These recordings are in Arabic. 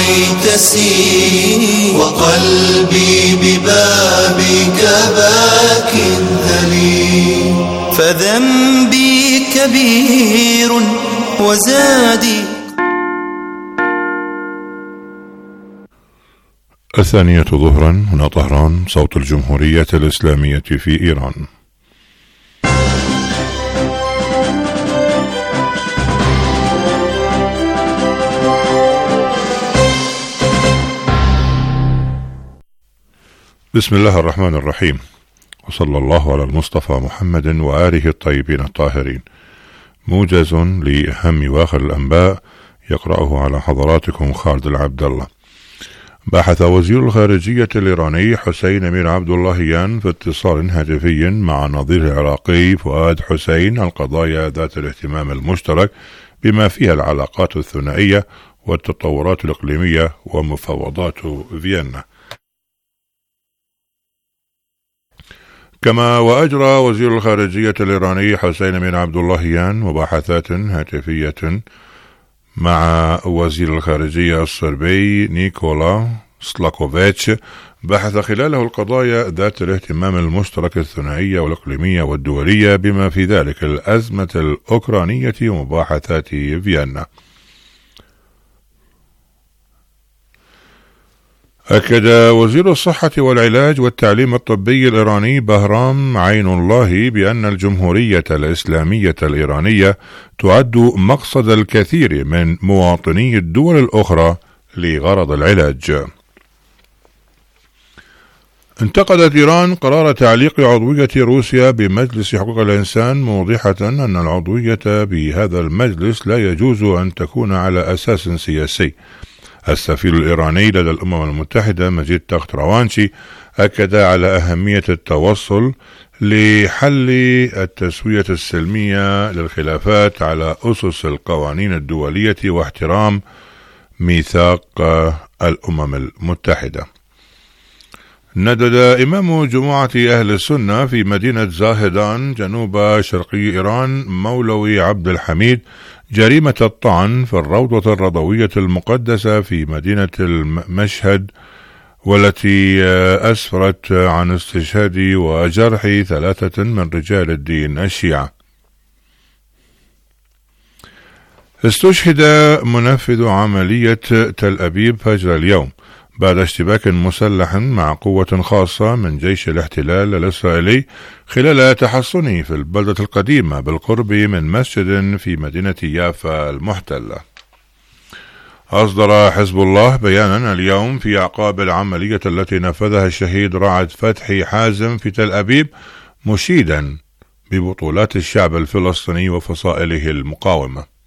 دموعي تسيل وقلبي ببابك باك ذليل. فذنبي كبير وزادي. 2 ظهرا هنا طهران، صوت الجمهورية الإسلامية في إيران. بسم الله الرحمن الرحيم، وصلى الله على المصطفى محمد وآله الطيبين الطاهرين. موجز لأهم وآخر الأنباء يقرأه على حضراتكم خالد العبد الله. بحث وزير الخارجية الإيراني حسين أمير عبد اللهيان في اتصال هاتفي مع نظيره العراقي فؤاد حسين عن قضايا ذات الاهتمام المشترك بما فيها العلاقات الثنائية والتطورات الإقليمية ومفاوضات فيينا. كما وأجرى وزير الخارجية الإيراني حسين أمير عبد اللهيان مباحثات هاتفية مع وزير الخارجية الصربي نيكولا سلاكوفيتش، بحث خلاله القضايا ذات الاهتمام المشترك الثنائية والإقليمية والدولية بما في ذلك الأزمة الأوكرانية ومباحثات فيينا. أكد وزير الصحة والعلاج والتعليم الطبي الإيراني بهرام عين الله بأن الجمهورية الإسلامية الإيرانية تعد مقصد الكثير من مواطني الدول الأخرى لغرض العلاج. انتقدت إيران قرار تعليق عضوية روسيا بمجلس حقوق الإنسان، موضحة أن العضوية بهذا المجلس لا يجوز أن تكون على أساس سياسي. السفير الإيراني لدى الأمم المتحدة مجيد تخت روانشي أكد على أهمية التوصل لحل التسوية السلمية للخلافات على أسس القوانين الدولية واحترام ميثاق الأمم المتحدة. ندد إمام جماعة أهل السنة في مدينة زاهدان جنوب شرقي إيران مولوي عبد الحميد جريمة الطعن في الروضة الرضوية المقدسة في مدينة المشهد، والتي أسفرت عن استشهاد وجرح 3 من رجال الدين الشيعة. استشهد منفذ عملية تل أبيب فجر اليوم بعد اشتباك مسلح مع قوة خاصة من جيش الاحتلال الإسرائيلي خلال تحصنه في البلدة القديمة بالقرب من مسجد في مدينة يافا المحتلة. أصدر حزب الله بيانا اليوم في أعقاب العملية التي نفذها الشهيد رعد فتحي حازم في تل أبيب، مشيدا ببطولات الشعب الفلسطيني وفصائله المقاومة.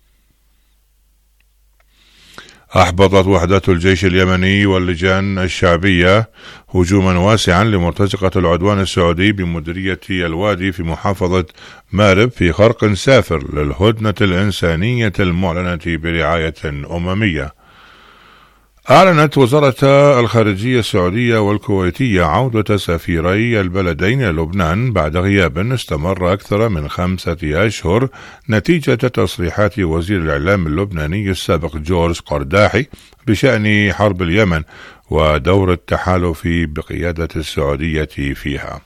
أحبطت وحدات الجيش اليمني واللجان الشعبية هجوما واسعا لمرتزقة العدوان السعودي بمديرية الوادي في محافظة مارب في خرق سافر للهدنة الإنسانية المعلنة برعاية أممية. أعلنت وزارة الخارجية السعودية والكويتية عودة سفيري البلدين للبنان بعد غياب استمر أكثر من 5 أشهر نتيجة تصريحات وزير الإعلام اللبناني السابق جورج قرداحي بشأن حرب اليمن ودور التحالف بقيادة السعودية فيها.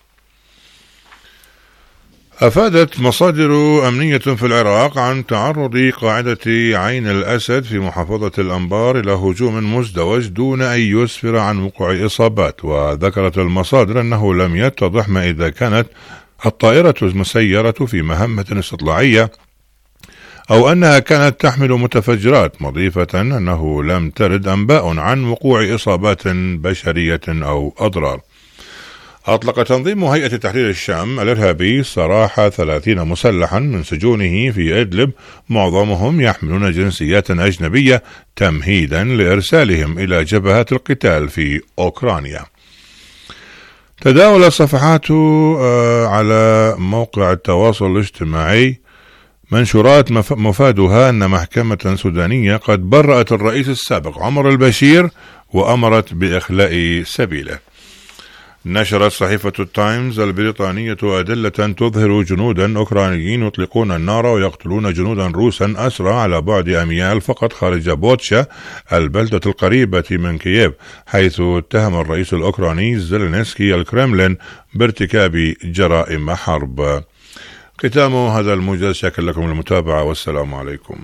أفادت مصادر أمنية في العراق عن تعرض قاعدة عين الأسد في محافظة الأنبار إلى هجوم مزدوج دون أن يسفر عن وقوع إصابات، وذكرت المصادر أنه لم يتضح ما إذا كانت الطائرة المسيرة في مهمة استطلاعية أو أنها كانت تحمل متفجرات، مضيفة أنه لم ترد أنباء عن وقوع إصابات بشرية أو أضرار. أطلق تنظيم هيئة تحرير الشام الإرهابي سراح 30 مسلحا من سجونه في إدلب، معظمهم يحملون جنسيات أجنبية تمهيدا لإرسالهم إلى جبهات القتال في أوكرانيا. تداول الصفحات على موقع التواصل الاجتماعي منشورات مفادها أن محكمة سودانية قد برأت الرئيس السابق عمر البشير وأمرت بإخلاء سبيله. نشرت صحيفة التايمز البريطانية أدلة تظهر جنودا أوكرانيين يطلقون النار ويقتلون جنودا روسا أسرى على بعد أميال فقط خارج بوتشا البلدة القريبة من كييف، حيث اتهم الرئيس الأوكراني زيلينسكي الكرملين بارتكاب جرائم حرب. ختام هذا الموجز، شكرا لكم المتابعة والسلام عليكم.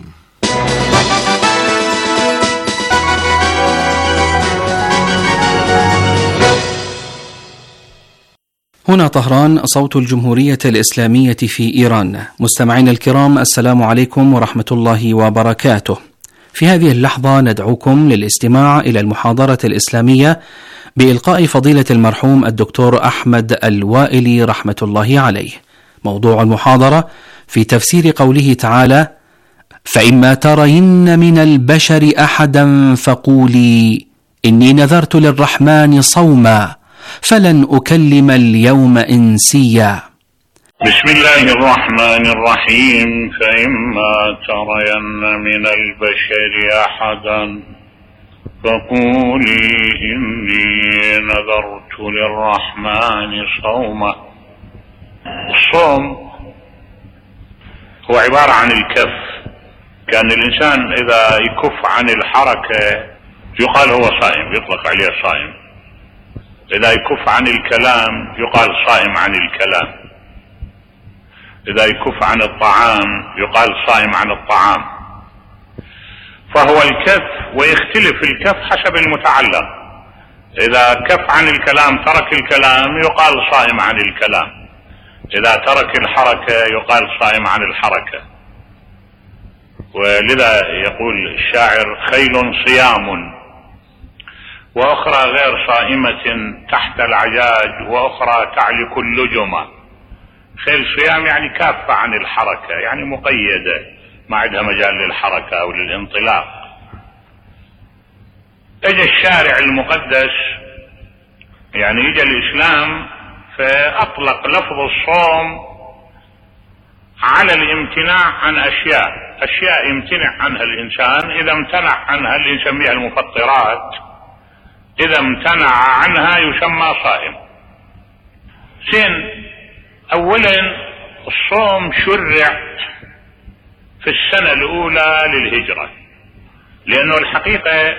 هنا طهران، صوت الجمهورية الإسلامية في إيران. مستمعين الكرام، السلام عليكم ورحمة الله وبركاته. في هذه اللحظة ندعوكم للاستماع إلى المحاضرة الإسلامية بإلقاء فضيلة المرحوم الدكتور أحمد الوائلي رحمة الله عليه. موضوع المحاضرة في تفسير قوله تعالى: فإما ترين من البشر أحدا فقولي إني نذرت للرحمن صوما فلن أكلم اليوم إنسيا. بسم الله الرحمن الرحيم. فإما ترين من البشر أحدا فقولي إني نذرت للرحمن صوما. الصوم هو عبارة عن الكف. كان الإنسان إذا يكف عن الحركة يقال هو صائم، يطلق عليه صائم. إذا يكف عن الكلام يقال صائم عن الكلام. إذا يكف عن الطعام يقال صائم عن الطعام. فهو الكف، ويختلف الكف حسب المتعلق. إذا كف عن الكلام ترك الكلام يقال صائم عن الكلام. إذا ترك الحركة يقال صائم عن الحركة. ولذا يقول الشاعر: خيل صيام وأخرى غير صائمة تحت العجاج وأخرى تعلق اللجمة. خيل صيام يعني كافة عن الحركة، يعني مقيدة، ما عندها مجال للحركة أو للانطلاق. اجى الشارع المقدس، يعني اجى الإسلام، فأطلق لفظ الصوم على الامتناع عن أشياء يمتنع عنها الإنسان. إذا امتنع عنها اللي نسميها المفطرات، إذا امتنع عنها يسمى صائم. زين، أولا الصوم شرع في السنة الأولى للهجرة، لأنه الحقيقة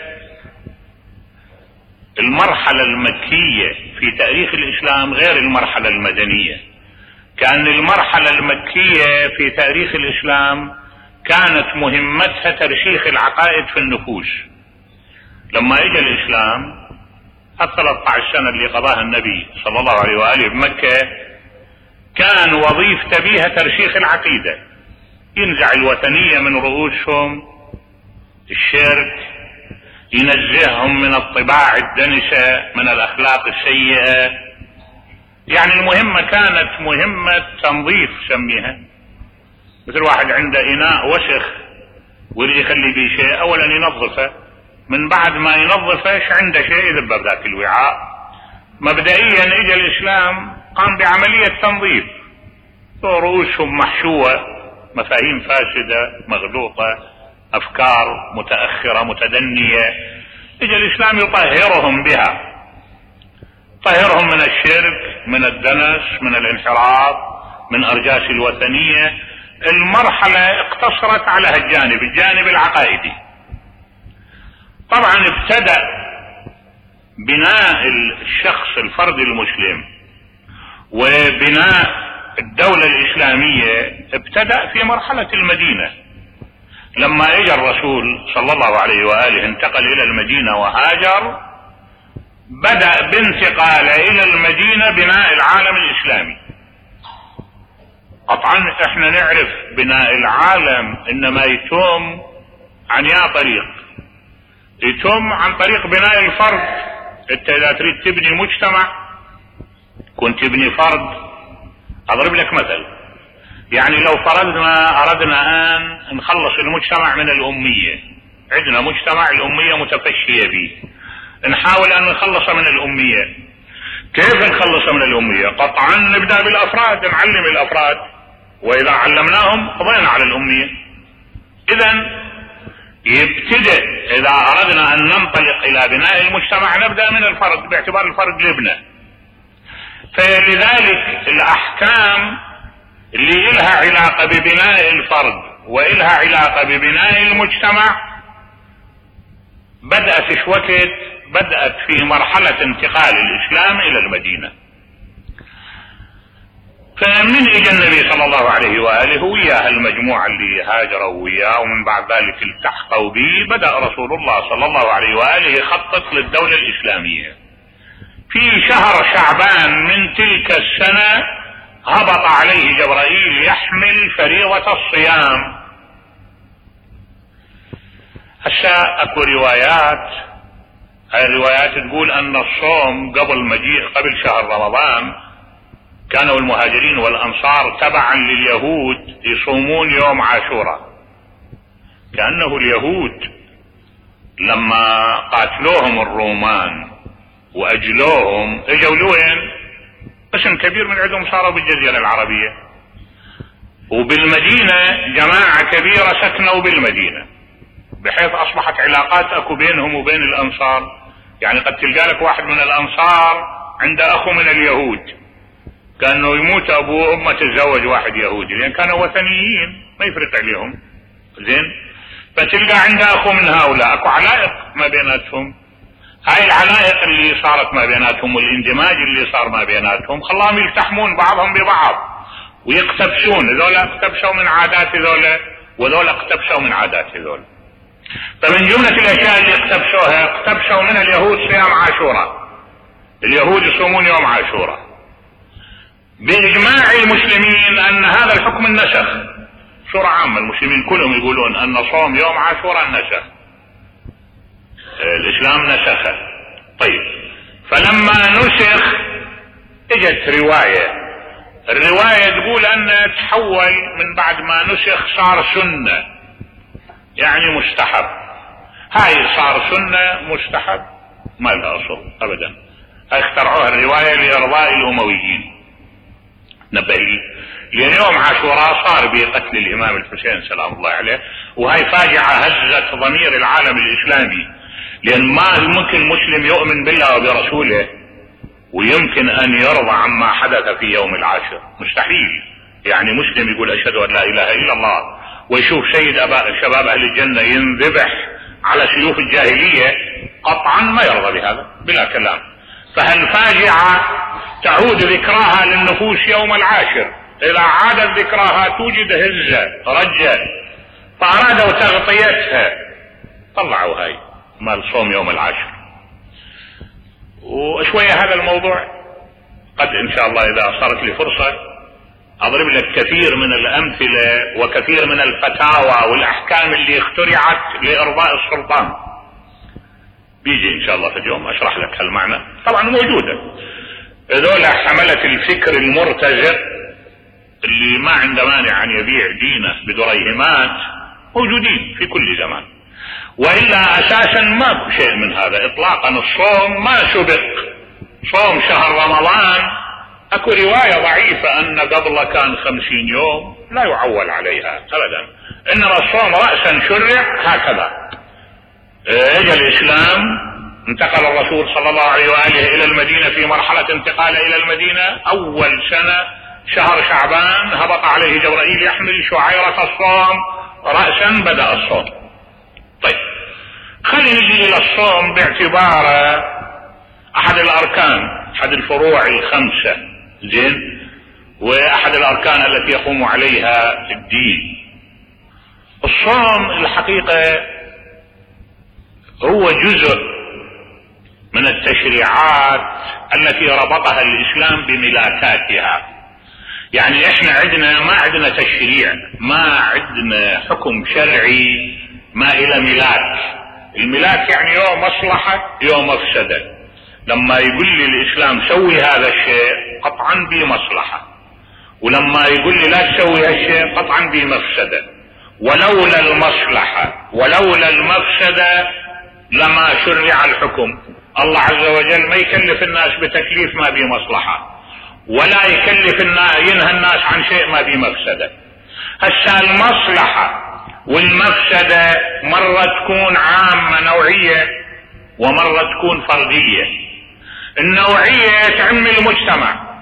المرحلة المكية في تاريخ الإسلام غير المرحلة المدنية. كان المرحلة المكية في تاريخ الإسلام كانت مهمتها ترسيخ العقائد في النفوس. لما اجى الإسلام 13 سنة اللي قضاها النبي صلى الله عليه وآله بمكة، كان وظيفته بيها ترسيخ العقيدة، ينزع الوثنية من رؤوسهم، الشرك، ينزههم من الطباع الدنسة، من الأخلاق السيئة. يعني المهمة كانت مهمة تنظيف سميها. مثل واحد عنده إناء وسخ واللي يخلي بيه شيء، أولا ينظفه، من بعد ما ينظفه عنده شيء يذبه بذاك الوعاء. مبدئيا اجى الإسلام قام بعملية تنظيف. رؤوسهم محشوة، مفاهيم فاسدة مغلوطة، أفكار متأخرة متدنية، اجى الإسلام يطهرهم بها، طهرهم من الشرك، من الدنس، من الانحراف، من أرجاس الوثنية. المرحلة اقتصرت على الجانب العقائدي. طبعا ابتدأ بناء الشخص الفرد المسلم وبناء الدولة الإسلامية ابتدأ في مرحلة المدينة. لما اجى الرسول صلى الله عليه وآله انتقل إلى المدينة وهاجر، بدأ بانتقاله إلى المدينة بناء العالم الإسلامي. طبعا احنا نعرف بناء العالم انما يتم عن طريق، يتم عن طريق بناء الفرد. انت اذا تريد تبني مجتمع كنت تبني فرد. اضرب لك مثل، يعني لو اردنا ان نخلص المجتمع من الامية، عندنا مجتمع الامية متفشية به، نحاول ان نخلص من الامية. كيف نخلص من الامية؟ قطعا نبدأ بالافراد، نعلم الافراد، واذا علمناهم قضينا على الامية. اذا يبتدئ اذا اردنا ان ننطلق الى بناء المجتمع نبدأ من الفرد، باعتبار الفرد لبنة. فلذلك الأحكام اللي إلها علاقة ببناء الفرد وإلها علاقة ببناء المجتمع بدأت في مرحلة انتقال الإسلام إلى المدينة. فمن إجا النبي صلى الله عليه وآله وياه المجموعة اللي هاجروا وياه ومن بعد ذلك التحقوا به، بدأ رسول الله صلى الله عليه وآله يخطط للدولة الإسلامية. في شهر شعبان من تلك السنة هبط عليه جبرائيل يحمل فريضة الصيام. هسه اكو روايات، هاي الروايات تقول ان الصوم قبل شهر رمضان كانوا المهاجرين والانصار تبعا لليهود يصومون يوم عاشوراء، كأنه اليهود لما قاتلوهم الرومان واجلوهم اجوا لوين؟ قسم كبير من عندهم صاروا بالجزيرة العربية، وبالمدينة جماعة كبيرة سكنوا بالمدينة، بحيث اصبحت علاقات اكو بينهم وبين الانصار. يعني قد تلقى لك واحد من الانصار عنده اخو من اليهود، كانه يموت ابوه ما تتزوج واحد يهودي لان كانوا وثنيين ما يفرق عليهم، زين؟ فتلقى عنده اخو من هؤلاء، اكو علائق ما بيناتهم. هاي العلائق اللي صارت ما بيناتهم والاندماج اللي صار ما بيناتهم خلاهم يلتحمون بعضهم ببعض ويقتبسون، ذولا اقتبسوا من عادات ذولا وذولا اقتبسوا من عادات ذولا. فمن جملة الاشياء اللي اقتبسوا من اليهود صيام عاشوراء، اليهود يصومون يوم عاشوراء باجماع المسلمين ان هذا الحكم النسخ، صورة عامة المسلمين كلهم يقولون ان صوم يوم عاشوراء نسخ، الاسلام نسخه. طيب فلما نسخ اجت الرواية تقول ان تحول من بعد ما نسخ صار سنة، يعني مستحب. هاي صار سنة مستحب ما لها اصل ابدا، هاي اخترعوها الرواية لارضاء الامويين. نبه لي لان يوم عاشوراء صار بقتل الامام الحسين سلام الله عليه، وهاي فاجعة هزت ضمير العالم الاسلامي، لان ما ممكن مسلم يؤمن بالله وبرسوله ويمكن ان يرضى عما حدث في يوم العاشر، مستحيل. يعني مسلم يقول اشهد ان لا اله الا الله ويشوف سيد شباب اهل الجنة ينذبح على سيوف الجاهلية، قطعا ما يرضى بهذا بلا كلام. فهالفاجعة تعود ذكراها للنفوس يوم العاشر، اذا عادت ذكراها توجد هزة رجة، فارادوا تغطيتها طلعوا هاي مال صوم يوم العاشر. وشوية هذا الموضوع قد ان شاء الله اذا صارت لي فرصة اضرب لك كثير من الامثلة وكثير من الفتاوى والاحكام اللي اخترعت لارضاء السلطان، بيجي ان شاء الله في اليوم اشرح لك هالمعنى. طبعا موجودة هذول حملة الفكر المرتزق اللي ما عنده مانع ان يبيع دينه بدريهمات، موجودين في كل زمان، وإلا أساسا ماكو شيء من هذا إطلاقا. الصوم ما سبق صوم شهر رمضان، أكو رواية ضعيفة أن قبل كان 50 يوم لا يعول عليها أبدا، إنما الصوم رأسا شرع هكذا. اجى الإسلام، انتقل الرسول صلى الله عليه وآله إلى المدينة في مرحلة انتقال إلى المدينة، أول سنة شهر شعبان هبط عليه جبرائيل يحمل شعيرة الصوم رأسا، بدأ الصوم. طيب خلينا نجي الى الصوم باعتباره احد الاركان، احد الفروع الخمسة، زين، واحد الاركان التي يقوم عليها الدين. الصوم الحقيقة هو جزء من التشريعات التي ربطها الاسلام بملاكاتها. يعني احنا ما عندنا تشريع، ما عندنا حكم شرعي ما الى ملاك. الملاك يعني يوم مصلحة يوم مفسدة. لما يقول لي الاسلام سوي هذا الشيء قطعا بمصلحة، ولما يقول لي لا تسوي هالشيء قطعا بمفسدة. ولولا المصلحة ولولا المفسدة لما شرع الحكم. الله عز وجل ما يكلف الناس بتكليف ما بمصلحة، ولا ينهى الناس عن شيء ما بمفسدة. هسه المصلحة والمفسدة مرة تكون عامة نوعية ومرة تكون فردية. النوعية تعم المجتمع،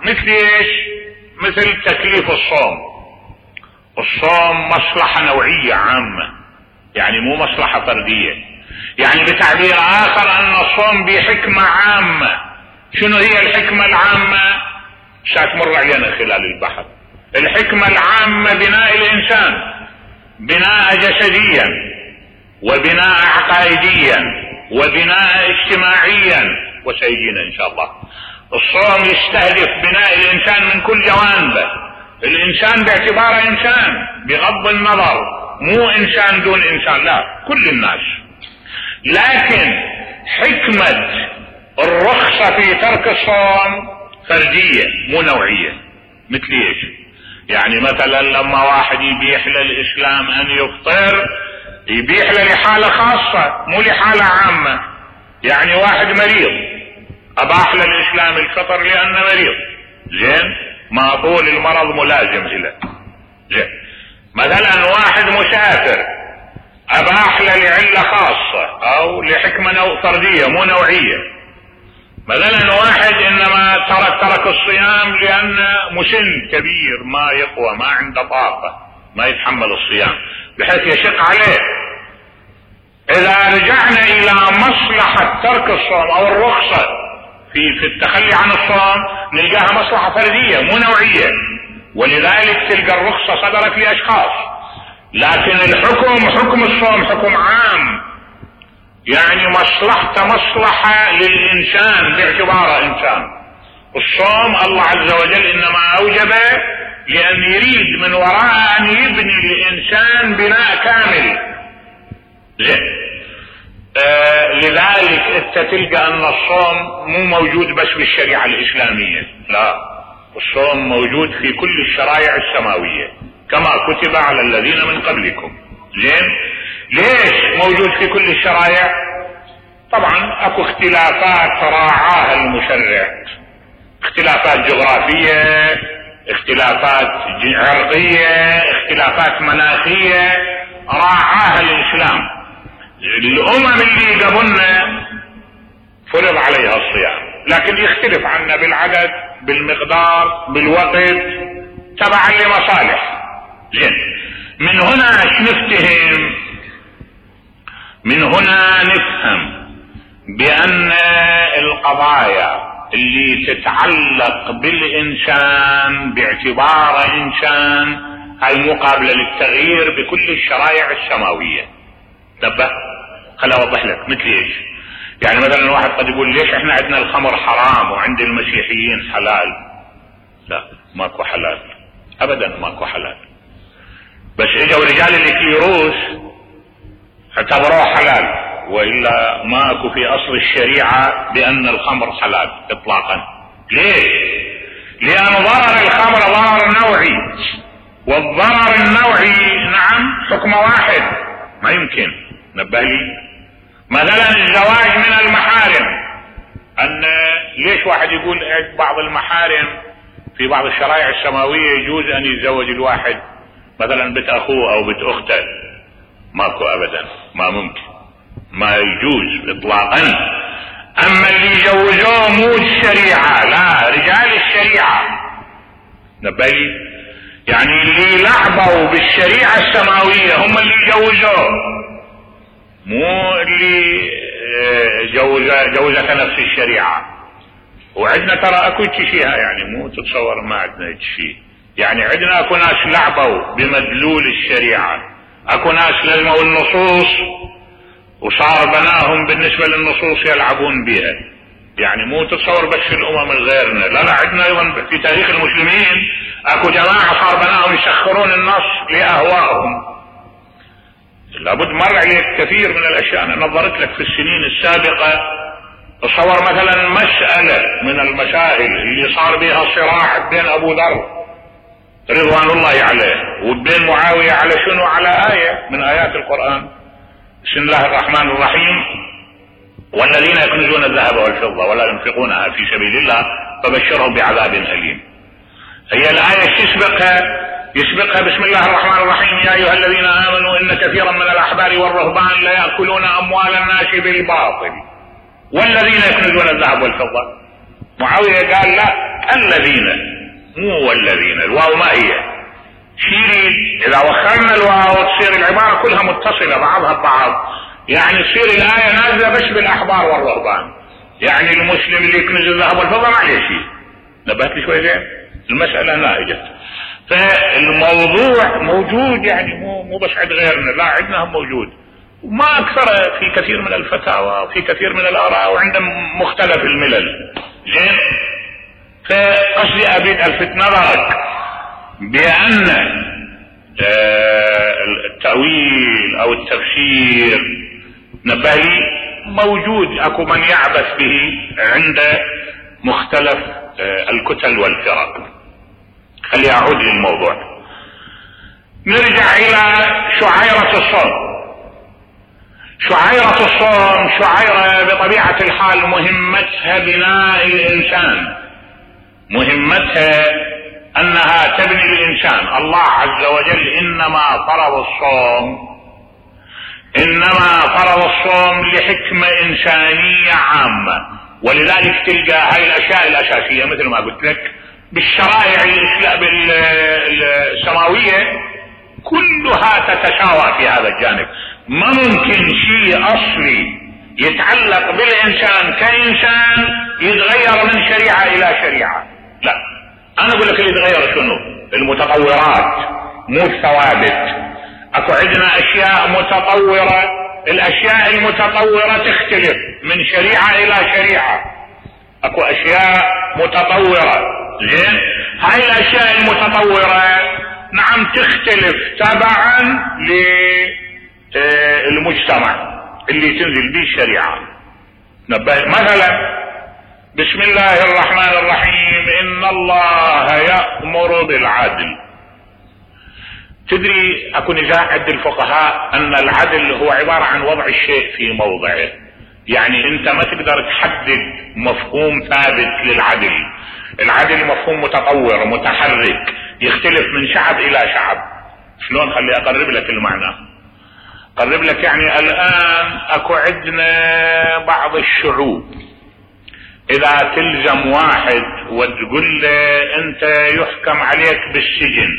مثل ايش؟ مثل تكليف الصوم. الصوم مصلحة نوعية عامة، يعني مو مصلحة فردية. يعني بتعبير اخر ان الصوم بحكمة عامة. شنو هي الحكمة العامة؟ ساتمر علينا خلال البحث. الحكمة العامة بناء الانسان بناء جسديا وبناء عقائديا وبناء اجتماعيا، وسيجينا ان شاء الله. الصوم يستهدف بناء الانسان من كل جوانبه. الانسان باعتباره انسان بغض النظر، مو انسان دون انسان، لا، كل الناس. لكن حكمة الرخصة في ترك الصوم فردية مو نوعية. مثل ايش؟ يعني مثلا لما واحد يبيح للاسلام ان يفطر، يبيح له لحالة خاصة مو لحالة عامة. يعني واحد مريض اباح للاسلام الفطر لانه مريض، زين، ما طول المرض ملازم له، زين. مثلا واحد مسافر اباح له لعلة خاصة او لحكمة فردية مو نوعية. مثلا واحد انما ترك الصيام لانه مسن كبير ما يقوى، ما عنده طاقة، ما يتحمل الصيام بحيث يشق عليه. اذا رجعنا الى مصلحة ترك الصوم او الرخصة في التخلي عن الصوم، نلقاها مصلحة فردية مو نوعية، ولذلك تلقى الرخصة صدرت لاشخاص. لكن الحكم، حكم الصوم حكم عام، يعني مصلحته مصلحة للإنسان باعتباره إنسان. الصوم الله عز وجل إنما أوجبه لأن يريد من وراء أن يبني الإنسان بناء كامل. لذلك انت تلقى أن الصوم مو موجود بس بالشريعة الإسلامية، لا، الصوم موجود في كل الشرائع السماوية كما كتب على الذين من قبلكم. زين، ليش موجود في كل الشرائع؟ طبعا اكو اختلافات راعاها المشرع، اختلافات جغرافية، اختلافات عرقية، اختلافات مناخية، راعاها الاسلام. الامم اللي قبلنا فرض عليها الصيام، لكن يختلف عنا بالعدد، بالمقدار، بالوقت، تبعا لمصالح. زين، من هنا نفتهم، من هنا نفهم بأن القضايا اللي تتعلق بالإنسان باعتباره إنسان هاي مقابلة للتغيير بكل الشرائع السماوية. تبه، خل أوضح لك. مثل إيش؟ يعني مثلا واحد قد يقول ليش احنا عندنا الخمر حرام وعند المسيحيين حلال؟ لا، ماكو حلال أبدا، ماكو حلال. بس اجوا رجال الكليروس اعتبروه حلال، والا ما اكو في اصل الشريعة بان الخمر حلال اطلاقا. ليه؟ لان ضرر الخمر ضرر نوعي، والضرر النوعي نعم حكم واحد، ما يمكن. نبه لي مثلا الزواج من المحارم، ان ليش واحد يقول بعض المحارم في بعض الشرائع السماوية يجوز ان يتزوج الواحد مثلا بنت اخوه او بنت اخته؟ ماكو ابدا، ما ممكن، ما يجوز اطلاقا. اما اللي يجوزوه مو الشريعة، لا، رجال الشريعة. نبالي يعني اللي لعبوا بالشريعة السماوية هم اللي يجوزوه، مو اللي جوزك نفس الشريعة. وعندنا ترى اكو شيء، يعني مو تتصور ما عندنا شيء. يعني عندنا اكو ناس لعبوا بمدلول الشريعة، اكو ناس لزموا النصوص وصار بناهم بالنسبة للنصوص يلعبون بها. يعني مو تتصور بس الامم الغيرنا، لا لا، عندنا ايضا في تاريخ المسلمين اكو جماعة صار بناهم يسخرون النص لاهوائهم. لابد مر عليك كثير من الاشياء انا نظرت لك في السنين السابقة. تصور مثلا مسألة من المسائل اللي صار بها صراع بين ابو ذر رضوان الله عليه وبين معاوية على شنو؟ على آية من آيات القرآن، بسم الله الرحمن الرحيم: والذين يكنزون الذهب والفضة ولا ينفقونها في سبيل الله فبشرهم بعذاب أليم. هي الآية يسبقها بسم الله الرحمن الرحيم: يا أيها الذين آمنوا إن كثيرا من الأحبار والرهبان لا يأكلون أموال الناس بالباطل والذين يكنزون الذهب والفضة. معاوية قال لا، الذين، مو والذين، الواو ما هي، شيل، اذا وخرنا الواو تصير العبارة كلها متصلة بعضها ببعض، يعني تصير الآية نازلة بس بالأحبار والرهبان، يعني المسلم اللي يكنز الذهب والفضة ما عليه شيء. نبهت لي شوي زين؟ المسألة نائجة. فالموضوع موجود، يعني مو بس عند غيرنا، لا عندنا هم موجود، وما أكثر في كثير من الفتاوى وفي كثير من الآراء وعند مختلف الملل. زين؟ فقصدي أريد ألفت نظرك بأن التأويل أو التفسير نبهي موجود، أكو من يعبث به عند مختلف الكتل والفرق. خلي أعود للموضوع، نرجع إلى شعيرة الصوم. شعيرة الصوم، شعيرة بطبيعة الحال مهمتها بناء الإنسان، مهمتها أنها تبني الإنسان. الله عز وجل إنما فرض الصوم لحكمة إنسانية عامة، ولذلك تلقى هاي الأشياء الأساسية مثل ما قلت لك بالشرائع السماوية كلها تتساوى في هذا الجانب. ما ممكن شيء أصلي يتعلق بالإنسان كإنسان يتغير من شريعة إلى شريعة، لا. أنا أقول لك اللي يتغير شنو؟ المتطورات، مو الثوابت. أكو عندنا أشياء متطورة، الأشياء المتطورة تختلف من شريعة إلى شريعة. أكو أشياء متطورة، زين؟ هاي الأشياء المتطورة نعم تختلف تبعا للمجتمع اللي تنزل به الشريعة. مثلا بسم الله الرحمن الرحيم، إن الله يأمر بالعدل. تدري أكو نزاع عند الفقهاء أن العدل هو عبارة عن وضع الشيء في موضعه، يعني أنت ما تقدر تحدد مفهوم ثابت للعدل. العدل مفهوم متطور متحرك يختلف من شعب إلى شعب. شلون؟ خلي أقرب لك المعنى. أقرب لك، يعني الآن أكو عندنا بعض الشعوب إذا تلزم واحد وتقول له أنت يحكم عليك بالسجن،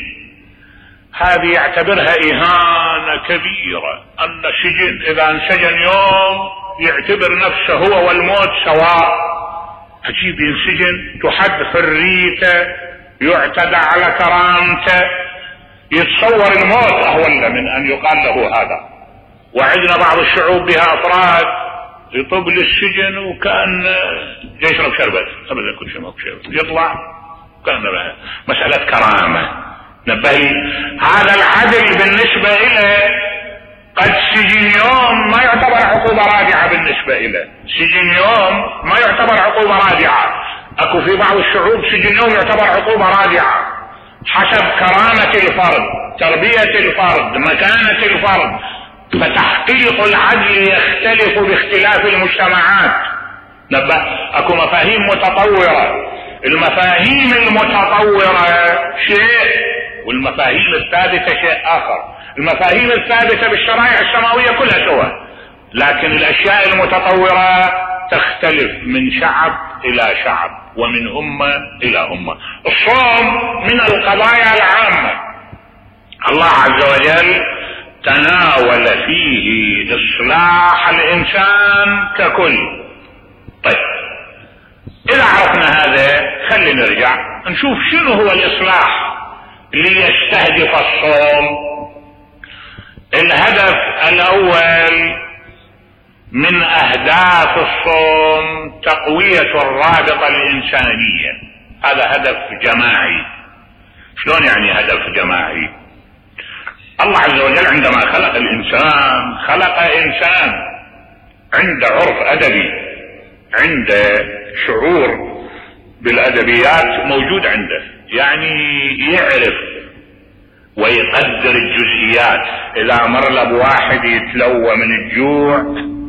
هذه يعتبرها إهانة كبيرة، أن السجن إذا انسجن يوم يعتبر نفسه هو والموت سواء. عجيب، ينسجن، تحد حريته، يعتدى على كرامته، يتصور الموت أهون من أن يقال له هذا. وعندنا بعض الشعوب بها أفراد يطب للسجن وكان يشرب شربت، أبدا كل شيء شربت، يطلع كان مسألة كرامة. نبهي، هذا العدل بالنسبة إليه قد سجن يوم ما يعتبر عقوبة رادعة بالنسبة إليه، سجن يوم ما يعتبر عقوبة رادعة. أكو في بعض الشعوب سجن يوم يعتبر عقوبة رادعة حسب كرامة الفرد، تربية الفرد، مكانة الفرد. فتحقيق العدل يختلف باختلاف المجتمعات. نبه، أكو مفاهيم متطورة، المفاهيم المتطورة شيء والمفاهيم الثابتة شيء آخر. المفاهيم الثابتة بالشرائع السماوية كلها سوا، لكن الأشياء المتطورة تختلف من شعب إلى شعب ومن أمة إلى أمة. الصوم من القضايا العامة، الله عز وجل تناول فيه إصلاح الإنسان ككل. طيب، إذا عرفنا هذا خلي نرجع نشوف شنو هو الإصلاح اللي يستهدف الصوم. الهدف الأول من أهداف الصوم تقوية الرابطة الإنسانية. هذا هدف جماعي. شلون يعني هدف جماعي؟ الله عز وجل عندما خلق الإنسان خلق إنسان عنده عرف أدبي، عنده شعور بالأدبيات موجود عنده، يعني يعرف ويقدر الجزئيات. إذا مر له بواحد يتلوى من الجوع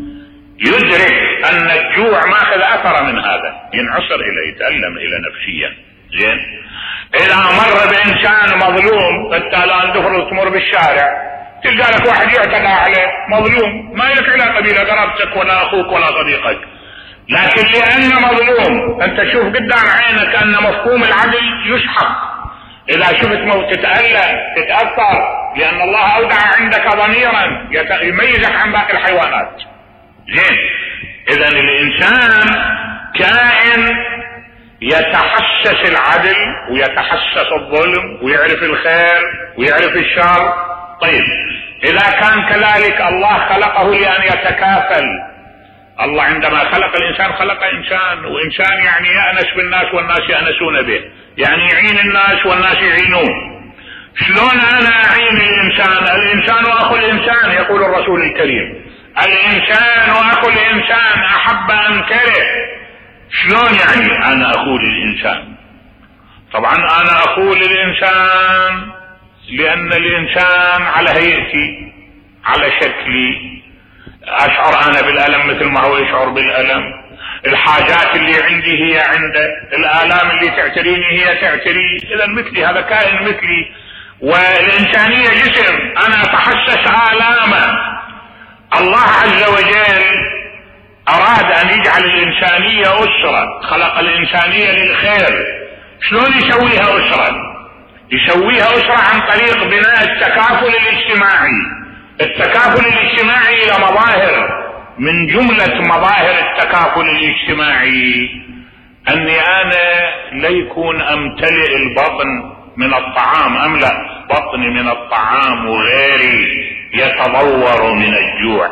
يدرك أن الجوع ماخذ أثر من هذا، ينعصر إليه، يتألم إلى نفسيا. زين؟ إذا مر بإنسان مظلوم، أنت الآن تفرض تمر بالشارع تلقى لك واحد يعتدى عليه مظلوم، ما لك علاقة بلا قرابتك ولا أخوك ولا صديقك، لكن لأن مظلوم، أنت شوف قدام عينك أن مفهوم العدل يشحق، إذا شفت موت تتألم تتأثر، لأن الله أودع عندك ضميرا يميزك عن باقي الحيوانات. زين، إذا الإنسان كائن يتحسس العدل ويتحسس الظلم ويعرف الخير ويعرف الشر. طيب إذا كان كذلك الله خلقه لأن يتكافل. الله عندما خلق الإنسان خلق إنسان، وإنسان يعني يأنس بالناس والناس يأنسون به، يعني يعين الناس والناس يعينون. شلون أنا أعين الإنسان؟ الإنسان أخو الإنسان، يقول الرسول الكريم الإنسان أخو الإنسان أحب أن كره. شلون يعني أنا أخو للإنسان؟ طبعا أنا أخو للإنسان لأن الإنسان على هيئتي على شكلي، أشعر أنا بالألم مثل ما هو يشعر بالألم، الحاجات اللي عندي هي عنده، الآلام اللي تعتريني هي تعتري. إذا مثلي، هذا كائن مثلي، والإنسانية جسم أنا أتحسس آلامه. الله عز وجل أراد أن يجعل الإنسانية أسرة، خلق الإنسانية للخير. شلون يسويها أسرة؟ يسويها أسرة عن طريق بناء التكافل الاجتماعي. التكافل الاجتماعي إلى مظاهر، من جملة مظاهر التكافل الاجتماعي أني أنا ليكون أمتلئ البطن من الطعام، أملأ بطني من الطعام وغيري يتضور من الجوع.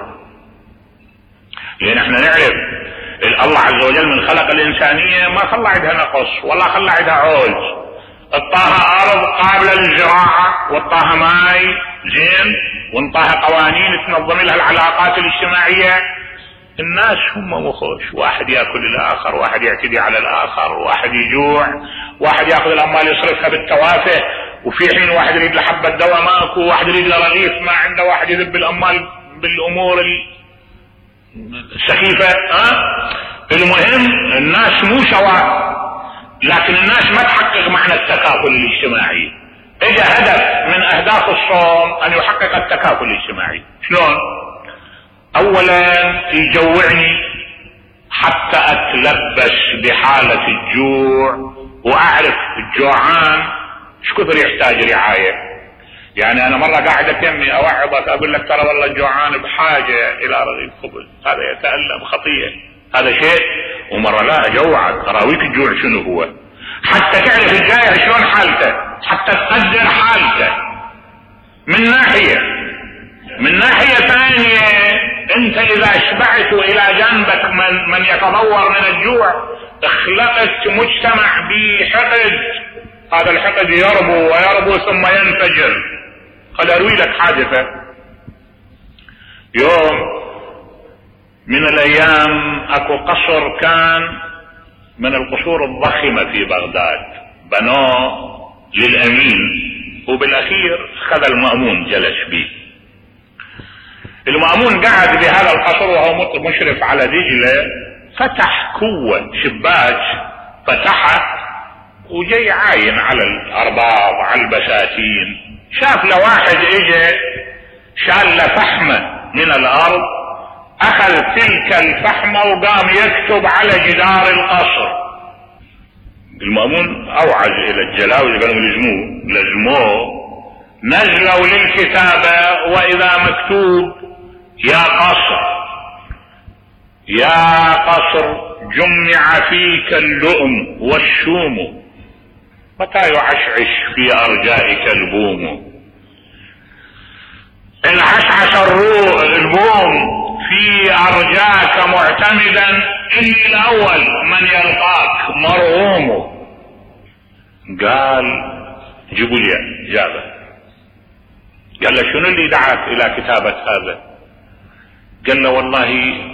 لأن احنا نعرف الله عز وجل من خلق الإنسانية ما خلى عندها نقص ولا خلى عندها عوز. اطاها أرض قابلة للزراعة، واطاها ماي زين، وانطاها قوانين تنظم لها العلاقات الاجتماعية. الناس هم مخوش، واحد يأكل الآخر، واحد يعتدي على الآخر، واحد يجوع، واحد يأخذ الأموال يصرفها بالتوافه، وفي حين واحد يريد لحبة دواء ماكو، واحد يريد لرغيف ما عنده، واحد يذب الأموال بالأمور السخيفة. المهم الناس مو سواء، لكن الناس ما تحقق معنى التكافل الاجتماعي. اجى هدف من اهداف الصوم ان يحقق التكافل الاجتماعي. شلون؟ اولا يجوعني حتى اتلبس بحالة الجوع واعرف الجوعان ايش كثر يحتاج رعاية. يعني انا مرة قاعد اتمي اوعظك اقول لك ترى والله الجوعان بحاجة الى رغيف خبز، هذا يتألم خطيئة، هذا شيء. ومرة لا اجوعك اراويك الجوع شنو هو، حتى تعرف الجائع شلون حالته، حتى تقدر حالته. من ناحية ثانية انت اذا اشبعت الى جنبك من يتضور من الجوع اخلقت مجتمع بحقد، هذا الحقد يربو ويربو ثم ينفجر. قد اروي لك حادثة. يوم من الايام اكو قصر كان من القصور الضخمة في بغداد، بنوه للامين، وبالاخير خذ المأمون جلس به. المأمون قعد بهذا القصر وهو مشرف على دجلة، فتح كوة شباك فتحه وجاي عاين على الارباب على البساتين. شاف له واحد اجى شال له فحمة من الارض، اخذ تلك الفحمة وقام يكتب على جدار القصر. المأمون اوعز الى الجلاوي قالوا لزموه، نزلوا للكتابة واذا مكتوب يا قصر جمع فيك اللؤم والشوم، متى يعشعش في ارجائك البوم. العشعش البوم في ارجاك معتمدا اني الاول من يلقاك مرغوم. قال جيبوا لي اجابه. قال له شنو اللي دعاك الى كتابه هذا؟ قال له والله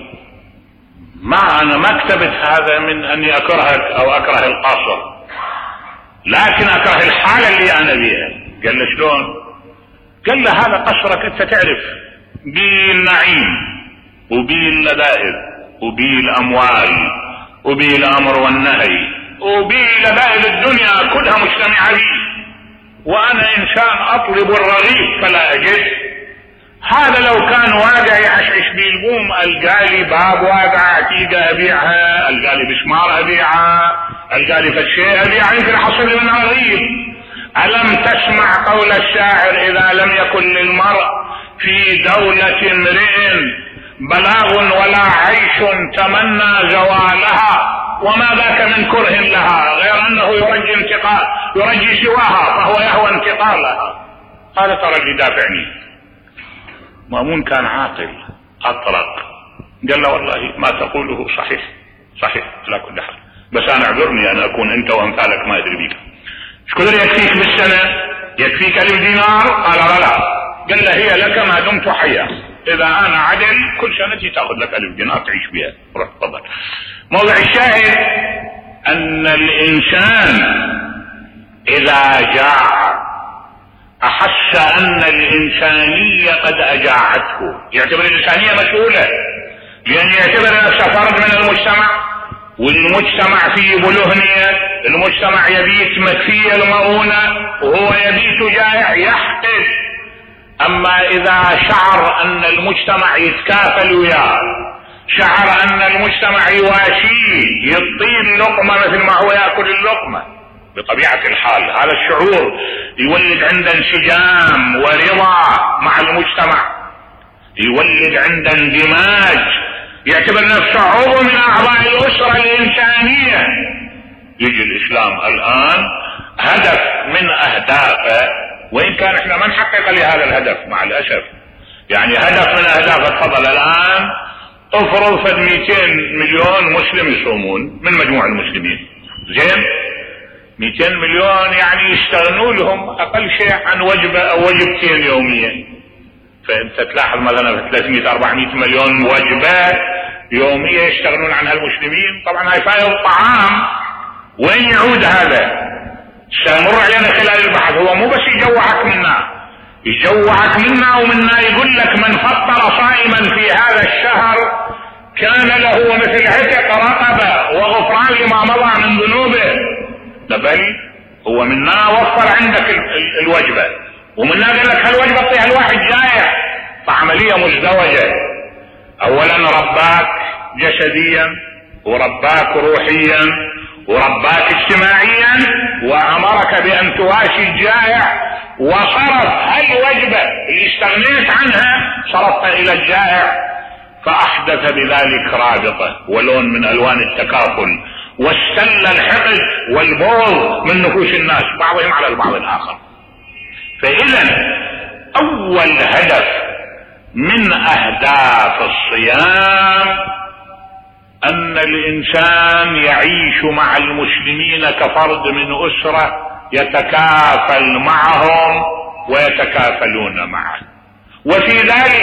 انا ما كتبت هذا من اني اكرهك او اكره القصر، لكن اكره الحالة اللي انا بيها. قال له شلون؟ قال له هذا قصرك انت تعرف بيه النعيم وبيه اللذائذ وبيه الاموال وبيه الامر والنهي وبيه لذائذ الدنيا كلها مجتمعة بيه، وانا انسان اطلب الرغيف فلا اجد. هذا لو كان واقع يعشعش بيه البوم، القالي باب واقع عتيقة ابيعها، القالي بشمار ابيعها، القالي فالشيء ابيعها، يمكن احصل لي منها رغيف. ألم تسمع قول الشاعر: إذا لم يكن للمرء في دولة امرئ بلاغ ولا عيش تمنى زوالها وما ذاك من كره لها، غير أنه يرجي سواها فهو يهوى انتقالها. هذا ترى اللي دافعني. مأمون كان عاقل أطرق، قال له: والله ما تقوله صحيح على كل حال، بس أنا اعذرني أن أكون أنت وأمثالك ما أدري بك. ايش قدر يكفيك بالسنة؟ يكفيك 1000 دينار؟ قال: لا. قال له: هي لك ما دمت حيا، إذا أنا عدل كل سنة تأخذ لك 1000 دينار تعيش بها. روح تفضل. موضع الشاهد أن الإنسان إذا جاع أحس أن الإنسانية قد أجاعته، يعتبر الإنسانية مسؤولة، لأن يعتبر نفسه فرد من المجتمع، والمجتمع فيه بلهنية، المجتمع يبيت مكفية المؤونة وهو يبيت جائع يحقد. أما إذا شعر أن المجتمع يتكافل وياه، شعر أن المجتمع يواشيه، يطيل لقمة مثل ما هو يأكل اللقمة بطبيعة الحال، هذا الشعور يولد عنده انسجام ورضا مع المجتمع، يولد عنده اندماج، يعتبر نفسه عضو من أعضاء الأسرة الإنسانية. يجي الإسلام الآن هدف من أهدافه، وإن كان إحنا ما نحقق لهذا الهدف مع الأسف، يعني هدف من أهدافه. تفضل الآن افرض فد 200 مليون مسلم يصومون من مجموع المسلمين، زين 200 مليون يعني يستغنوا لهم أقل شيء عن وجبة أو وجبتين يوميا. فأنت تلاحظ مثلا 300-400 مليون وجبة يومية يشتغلون عنها المسلمين. طبعا هاي فائض الطعام وين يعود هذا؟ سيمر علينا خلال البحث. هو مو بس يجوعك منا ومنا، يقول لك من فطر صائما في هذا الشهر كان له مثل عتق رقبة وغفران لما مضى من ذنوبه. بل هو منا وفر عندك الوجبة، ومنا قال لك هالوجبة طيها الواحد جائع، فعملية مزدوجة. اولا رباك جسديا ورباك روحيا ورباك اجتماعيا، وامرك بان تواشي الجائع، وصرف هالوجبة اللي استغنيت عنها صرفت الى الجائع، فاحدث بذلك رابطة ولون من الوان التكافل، واستل الحقد والبغض من نفوس الناس بعضهم على البعض الاخر. فاذا اول هدف من اهداف الصيام ان الانسان يعيش مع المسلمين كفرد من اسرة يتكافل معهم ويتكافلون معه، وفي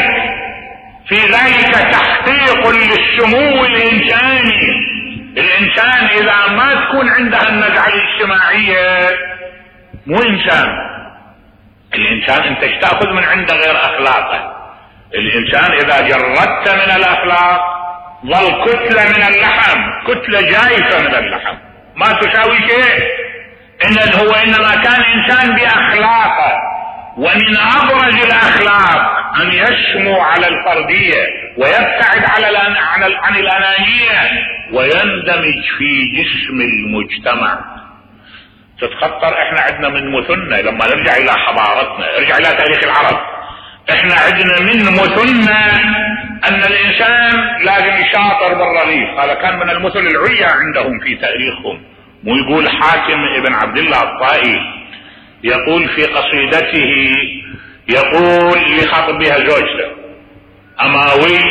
ذلك تحقيق للسمو الانساني. الانسان اذا ما تكون عنده النزعة الاجتماعية مو انسان. الانسان انت تاخذ من عنده غير اخلاقه. الانسان اذا جردت من الاخلاق ظل كتلة من اللحم، كتلة جايفة من اللحم ما تساوي شيء. انما كان انسان باخلاقه، ومن ابرز الاخلاق ان يسمو على الفردية ويبتعد عن الانانية ويندمج في جسم المجتمع. تتخطر احنا عندنا من مثلنا لما نرجع الى حضارتنا، ارجع الى تاريخ العرب، احنا عندنا من مثلنا ان الانسان لازم يشاطر بالرغيف. هذا كان من المثل العليا عندهم في تاريخهم. مو يقول حاتم ابن عبد الله الطائي يقول في قصيدته، يقول يخاطب بها زوجته: اماوي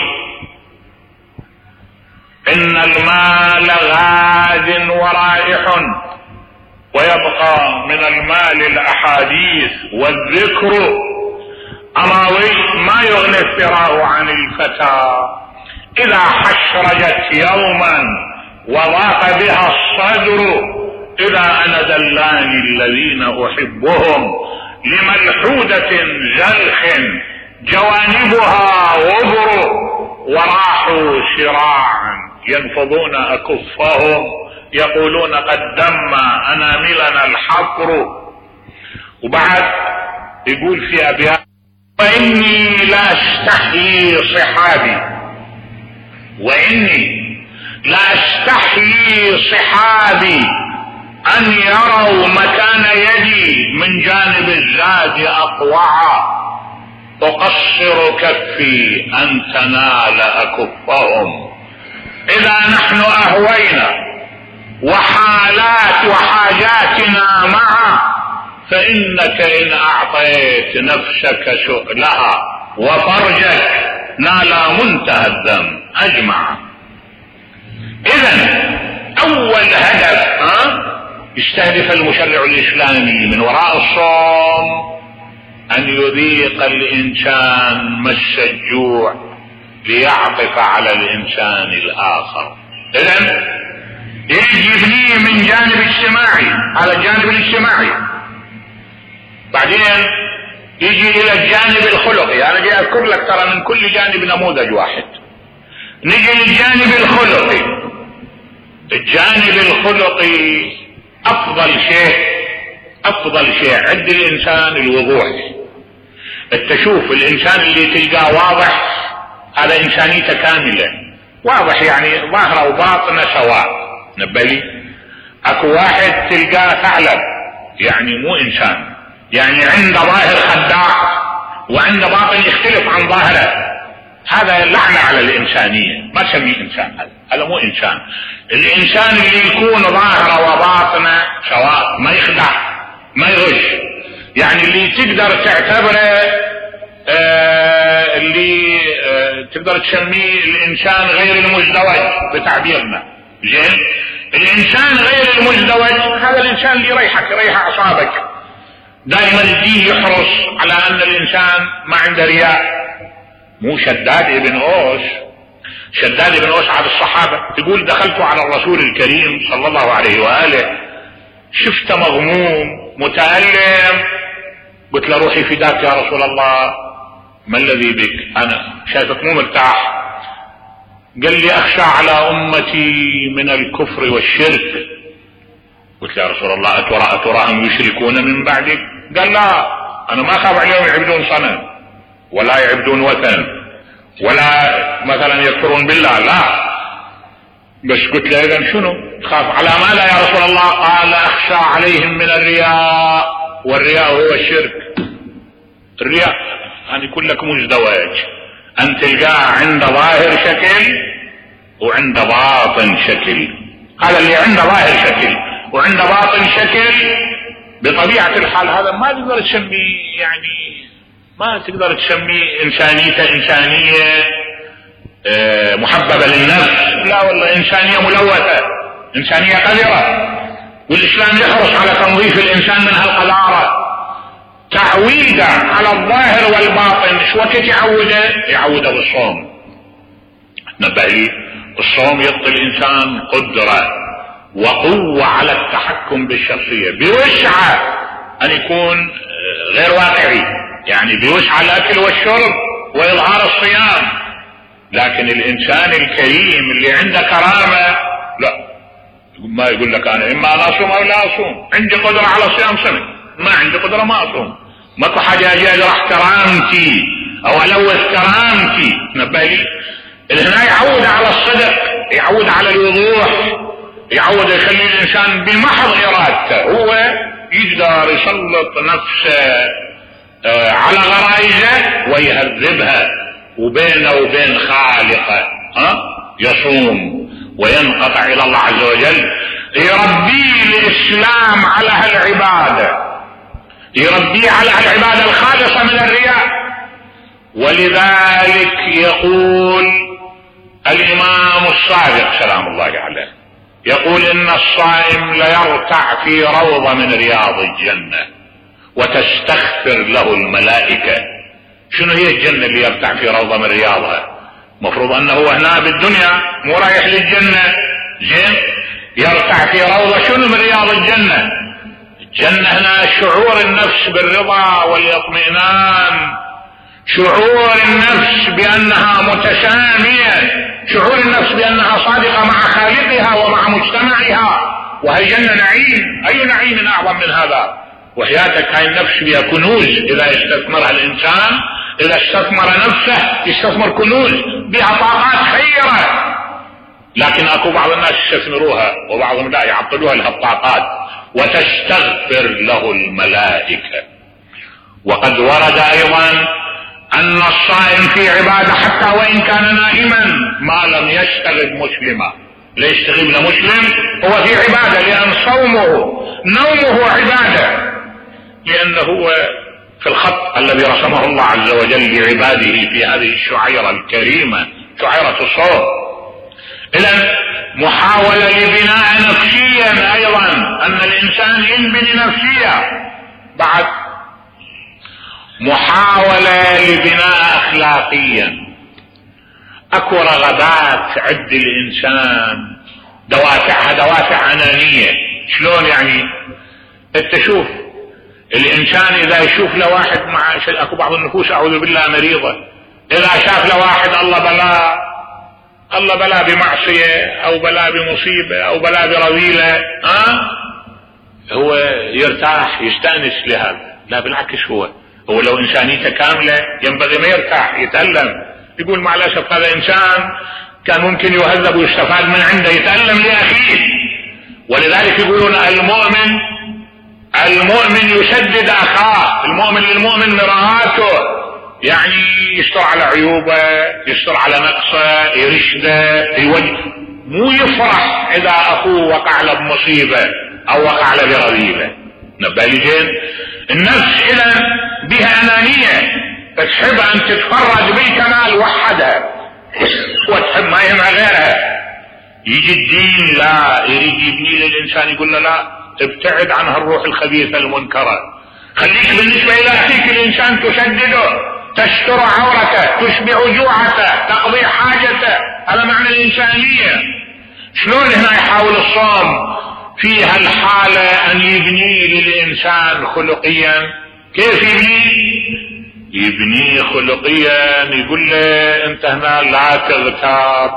ان المال غاد ورائح، ويبقى من المال الاحاديث والذكر. اماوي ما يغني الثراء عن الفتى اذا حشرجت يوما وضاق بها الصدر، اذا انا دلاني الذين احبهم لملحودة زلخ جوانبها غبر، وراحوا سراعا ينفضون اكفهم يقولون قد دم اناملنا الحفر. وبعد يقول في ابيات وإني لأستحيي صحابي، وإني لأستحيي صحابي أن يروا مكان يدي من جانب الزاد أطوعا، أقصر كفي أن تنال أكفهم. إذا نحن أهوينا وحاجاتنا معا، فإنك إن أعطيت نفسك سؤلها وفرجك نال منتهى الذنب أجمع. إذن أول هدف يستهدف المشرع الإسلامي من وراء الصوم أن يذيق الإنسان مس الجوع ليعطف على الإنسان الآخر. إذن يجبنيه من جانب اجتماعي على الجانب الاجتماعي، بعدين يجي إلى الجانب الخلقي. أنا جاي أذكر لك ترى من كل جانب نموذج واحد. نجي للجانب الخلقي. الجانب الخلقي أفضل شيء عند الإنسان الوضوح. التشوف الإنسان اللي تلقاه واضح هذا إنسانيته كاملة، واضح يعني ظاهره وباطنه سواء. نبلي أكو واحد تلقاه ثعلب يعني مو إنسان، يعني عنده ظاهر خداع وعنده باطن يختلف عن ظاهره، هذا لعنة على الإنسانية، ما تسميه إنسان، هذا مو إنسان. الإنسان اللي يكون ظاهره وباطنه سواء، ما يخدع ما يغش، يعني اللي تقدر تعتبره اللي تقدر تسميه الإنسان غير المزدوج بتعبيرنا. زين، الإنسان غير المزدوج هذا الإنسان اللي يريح أعصابك. دائما الدين يحرص على أن الإنسان ما عنده رياء. مو شداد بن أوس عاد الصحابة يقول دخلت على الرسول الكريم صلى الله عليه وآله، شفت مغموم متألم، قلت له روحي فداك يا رسول الله، ما الذي بك؟ أنا شايفك مو مرتاح. قال لي أخشى على أمتي من الكفر والشرك. قلت له يا رسول الله أتراهم يشركون من بعدك؟ قال لا، أنا ما أخاف عليهم يعبدون صنم ولا يعبدون وثن ولا مثلا يكفرون بالله، لا. بس قلت له إذن شنو تخاف على ما لا يا رسول الله؟ قال أخشى عليهم من الرياء، والرياء هو الشرك. الرياء يعني كلك مزدوج، أن تلقاه عند ظاهر شكل وعند باطن شكل. هذا اللي عنده ظاهر شكل وعند باطن شكل بطبيعة الحال هذا ما تقدر تسميه، يعني ما تقدر تسميه إنسانيته إنسانية محببة للنفس، لا والله إنسانية ملوثة، إنسانية قذرة. والإسلام يحرص على تنظيف الإنسان من هالقذارة، تعويده على الظاهر والباطن. شو وقت يعوده بالصوم. نبه لي الصوم يعطي الإنسان قدرة وقوة على التحكم بالشخصية، بوسعه أن يكون غير واقعي، يعني بوسعه الأكل والشرب وإظهار الصيام. لكن الإنسان الكريم اللي عنده كرامة لا، ما يقول لك أنا إما أنا أصوم أو لا أصوم، عندي قدرة على صيام سنة، ما عندي قدرة ما أصوم، ماكو حاجة أجي أجرح كرامتي أو ألوث كرامتي. نبالي هنا يعود على الصدق، يعود على الوضوح، يعود يخلي الإنسان بمحض إرادته هو يقدر يسلط نفسه على غرائزه ويهذبها، وبينه وبين خالقه يصوم وينقطع إلى الله عز وجل. يربيه الإسلام على هالعبادة، يربيه على هالعبادة الخالصة من الرياء. ولذلك يقول الإمام الصادق سلام الله عليه، يقول إن الصائم ليرتع في روضة من رياض الجنة وتستغفر له الملائكة. شنو هي الجنة اللي يرتع في روضة من رياضها؟ مفروض أنه هنا بالدنيا مو رايح للجنة. زين، يرتع في روضة شنو من رياض الجنة؟ الجنة هنا شعور النفس بالرضا والاطمئنان، شعور النفس بأنها متسامية، شعور النفس بأنها صادقة مع خالقها ومع مجتمعها. وهي جنة نعيم، أي نعيم أعظم من هذا؟ وحياتك هاي النفس بها كنوز إذا استثمرها الإنسان إذا استثمر نفسه يستثمر كنوز بها طاقات خيرة، لكن اكو بعض الناس يستثمروها وبعضهم لا يعطلوها لها الطاقات، وتستغفر له الملائكة. وقد ورد ايضا ان الصائم في عبادة حتى وان كان نائما ما لم يشتغل مسلما. ليش تغيب مسلم؟ هو في عبادة، لان صومه نومه عبادة، لانه هو في الخط الذي رسمه الله عز وجل لعباده في هذه الشعيرة الكريمة، شعيرة الصوم. إذن محاولة لبناء نفسيا ايضا، ان الانسان ينبني نفسيا، بعد محاولة لبناء اخلاقيا. اكو رغبات عند الانسان دوافعها دوافع انانية. شلون يعني؟ انت شوف الانسان اذا يشوف له واحد مع اكو بعض النفوس اعوذ بالله مريضة، اذا شاف له واحد الله بلا بمعصية او بلا بمصيبة او بلا برذيلة، هو يرتاح يستأنس لهذا. لا بالعكس، هو لو انسانيته كاملة ينبغي ما يرتاح، يتألم، يقول مع الاسف هذا انسان كان ممكن يهذب ويستفاد من عنده، يتألم لأخيه. ولذلك يقولون المؤمن يسدد اخاه، المؤمن للمؤمن مرآته، يعني يستر على عيوبه، يستر على نقصه، يرشده، يوجه، مو يفرح اذا اخوه وقع له بمصيبه او وقع له برذيله. نبالجين النفس اذا بها انانيه، تحب ان تتفرج بالكمال وحدها وتحب ما يهمها غيرها. يجي الدين لا يريد يبني للانسان، يقول له لا، ابتعد عن هالروح الخبيثه المنكره، خليك بالنسبه الى اخيك الانسان تسدده، تستر عورته، تشبع جوعته، تقضي حاجته. هذا معنى الانسانيه. شلون هنا يحاول الصوم في هالحاله ان يبني للانسان خلقيا؟ كيف يبني خلقيا؟ يقول له انت هنا لا تغتاب،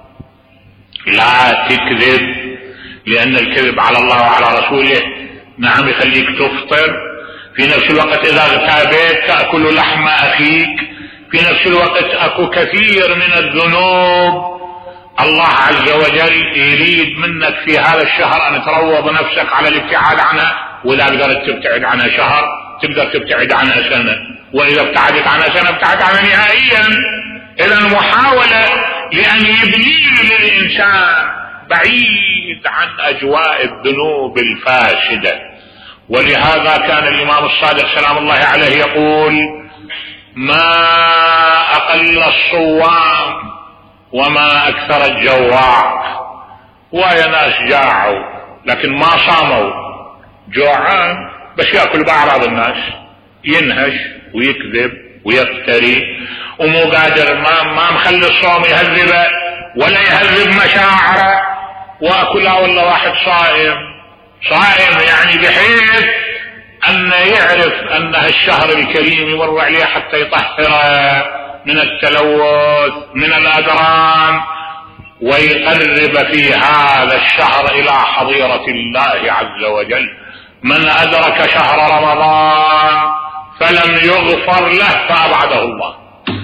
لا تكذب، لان الكذب على الله وعلى رسوله نعم يخليك تفطر. في نفس الوقت اذا اغتابت تأكل لحم اخيك، في نفس الوقت اكو كثير من الذنوب الله عز وجل يريد منك في هذا الشهر ان تروض نفسك على الابتعاد عنها. واذا قدرت تبتعد عنها شهر تقدر تبتعد عنها سنة، واذا ابتعدت عنها سنة ابتعد عنها نهائيا. اذا المحاولة لان يبني للانسان بعيد عن اجواء الذنوب الفاسدة. ولهذا كان الامام الصادق سلام الله عليه يقول: ما اقل الصوام وما اكثر الجواع. ويا ناس جاعوا لكن ما صاموا، جوعان بس ياكل باعراض الناس، ينهش ويكذب ويفتري، ومو قادر، ما مخلي الصوم يهذبه ولا يهذب مشاعره. واكلها والله واحد صائم يعني بحيث ان يعرف ان الشهر الكريم يمر عليه حتى يطهره من التلوث من الادران، ويقرب في هذا الشهر الى حضيرة الله عز وجل. من ادرك شهر رمضان فلم يغفر له فابعده الله.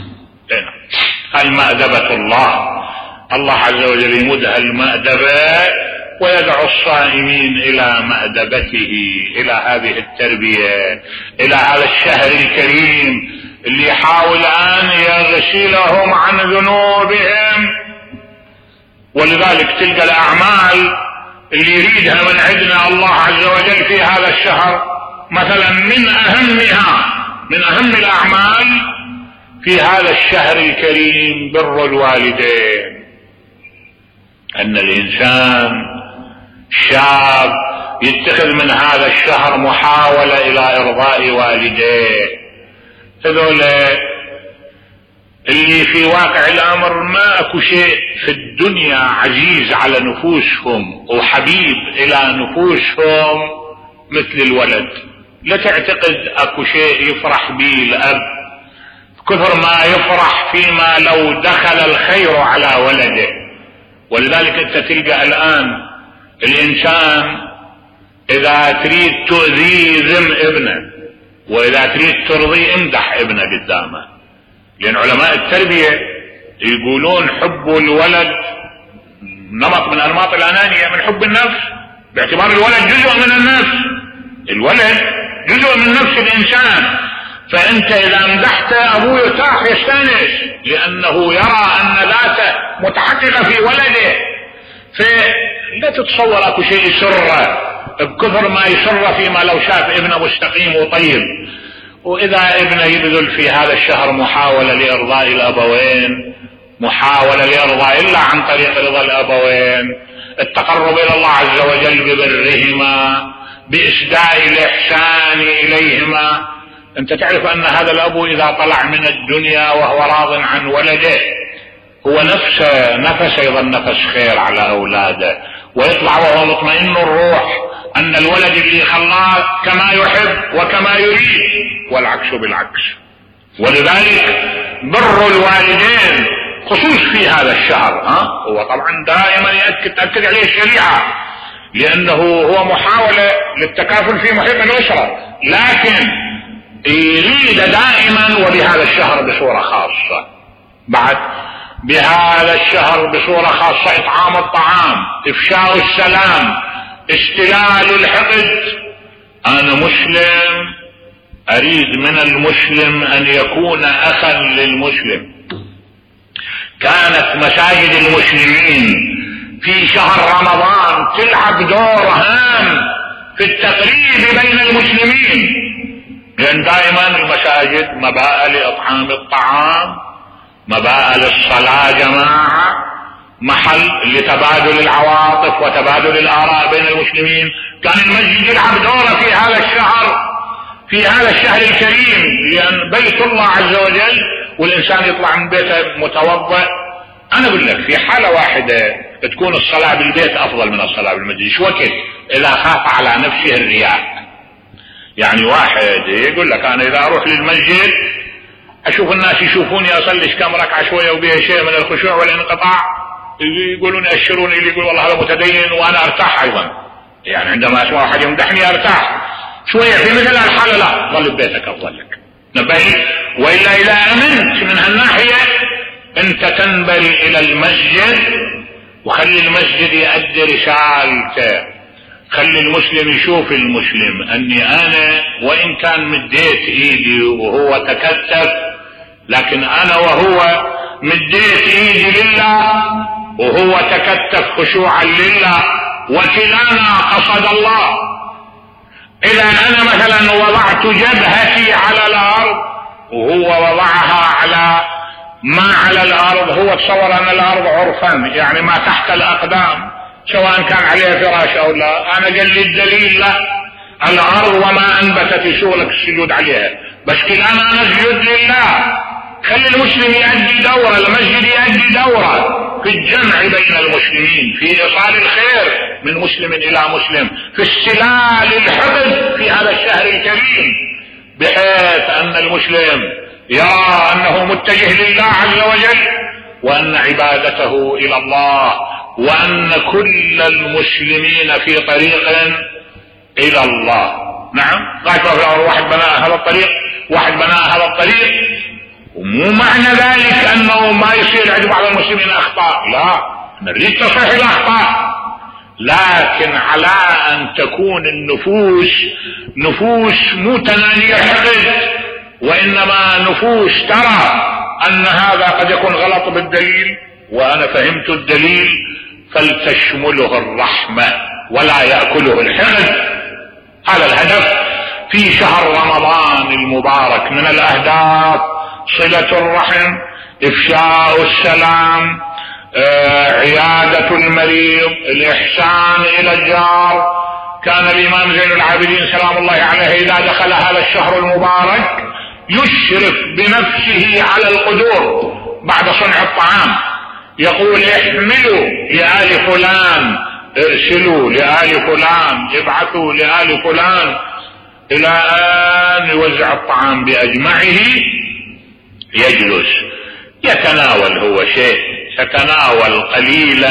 المأدبة الله عز وجل يمدها المأدبة ويدعو الصائمين الى مأدبته، الى هذه التربية، الى هذا الشهر الكريم اللي يحاول ان يغسلهم عن ذنوبهم. ولذلك تلقى الاعمال اللي يريدها من عندنا الله عز وجل في هذا الشهر، مثلا من اهم الاعمال في هذا الشهر الكريم بر الوالدين. ان الانسان شاب يتخذ من هذا الشهر محاولة الى ارضاء والديه. هذول اللي في واقع الامر ما اكو شيء في الدنيا عزيز على نفوسهم وحبيب الى نفوسهم مثل الولد. لا تعتقد اكو شيء يفرح به الاب كثر ما يفرح فيما لو دخل الخير على ولده. ولذلك انت تلقى الان الانسان اذا تريد تؤذيه ذم ابنه، واذا تريد ترضيه امدح ابنه قدامه. لأن علماء التربية يقولون حب الولد نمط من أنماط الأنانية من حب النفس، باعتبار الولد جزء من النفس، الولد جزء من نفس الإنسان. فأنت إذا مدحت أبوه يرتاح يستانس لأنه يرى أن ذاته متحققة في ولده. فلا تتصور أكو شيء يسره بكثر ما يسره فيما لو شاف ابنه مستقيم وطيب. وإذا ابنه يبذل في هذا الشهر محاولة لإرضاء الأبوين، محاولة لإرضاء إلا عن طريق رضا الأبوين، التقرب إلى الله عز وجل ببرهما، بإسداء الإحسان إليهما. أنت تعرف أن هذا الأب إذا طلع من الدنيا وهو راض عن ولده هو نفس يظل نفس خير على أولاده، ويطلع وهو مطمئن الروح أن الولد اللي خلاه كما يحب وكما يريد، والعكس بالعكس. ولذلك بر الوالدين خصوص في هذا الشهر هو طبعا دائما تأكد عليه الشريعة، لأنه هو محاولة للتكافل في محيط الأسرة، لكن يريد دائما وبهذا الشهر بصورة خاصة. بعد بهذا الشهر بصورة خاصة إطعام الطعام، إفشاء السلام، استلال الحقد. أنا مسلم أريد من المسلم أن يكون أخا للمسلم. كانت مساجد المسلمين في شهر رمضان تلعب دور هام في التقريب بين المسلمين، لأن دائما المساجد مباء لإطعام الطعام، مباء للصلاة جماعة، محل لتبادل العواطف وتبادل الآراء بين المسلمين. كان المسجد يلعب دوره في هذا الشهر الكريم، لأن بيت الله عز وجل، والإنسان يطلع من بيته متوضئ. أنا أقول لك في حالة واحدة تكون الصلاة بالبيت أفضل من الصلاة بالمسجد. شو وقت؟ إذا خاف على نفسه الرياء. يعني واحد يقول لك أنا إذا أروح للمسجد أشوف الناس يشوفوني أصلي كم ركعة شوية وبيها شيء من الخشوع والانقطاع، يقولون يأشروني، اللي يقول والله هذا متدين، وأنا أرتاح أيضا. يعني عندما أسمع واحد يمدحني أرتاح شوية. في مثل الحالة لا، ظل ببيتك أفضل لك، نبهي. وإلا إذا أمنت من هالناحية أنت تنبري إلى المسجد، وخلي المسجد يؤدي رسالته، خلي المسلم يشوف المسلم أني أنا وإن كان مديت إيدي وهو تكتف، لكن أنا وهو مديت إيدي لله وهو تكتف خشوعا لله، وكلانا قصد الله. إذا أنا مثلا وضعت جبهتي على الأرض وهو وضعها على ما على الأرض، هو تصور أن الأرض عرفا يعني ما تحت الأقدام سواء كان عليها فراش أو لا. أنا قال لي الدليل لا، الأرض وما أنبتت يسولك السجود عليها، بس كلانا نسجد لله. خلي المسلم يؤدي دورة، المسجد يؤدي دورة في الجمع بين المسلمين، في إيصال الخير من مسلم إلى مسلم، في استلال الحقد في هذا الشهر الكريم، بحيث أن المسلم يرى أنه متجه لله عز وجل، وأن عبادته إلى الله، وأن كل المسلمين في طريق إلى الله. نعم، واحد بناء هذا الطريق، واحد بناء هذا الطريق، ومو معنى ذلك أنه ما يصير عند بعض المسلمين أخطاء، لا، نريد تصحيح الأخطاء، لكن على أن تكون النفوس نفوس مو تنانية حقد، وإنما نفوس ترى أن هذا قد يكون غلط بالدليل، وأنا فهمت الدليل، فلتشمله الرحمة ولا يأكله الحقد. هذا الهدف في شهر رمضان المبارك. من الأهداف صلة الرحم، إفشاء السلام، عيادة المريض، الإحسان إلى الجار. كان الإمام زين العابدين سلام الله عليه إذا دخل هذا الشهر المبارك يشرف بنفسه على القدور بعد صنع الطعام، يقول احملوا لآل فلان، ارسلوا لآل فلان، ابعثوا لآل فلان، إلى أن يوزع الطعام بأجمعه. يجلس يتناول هو شيء، يتناول قليلا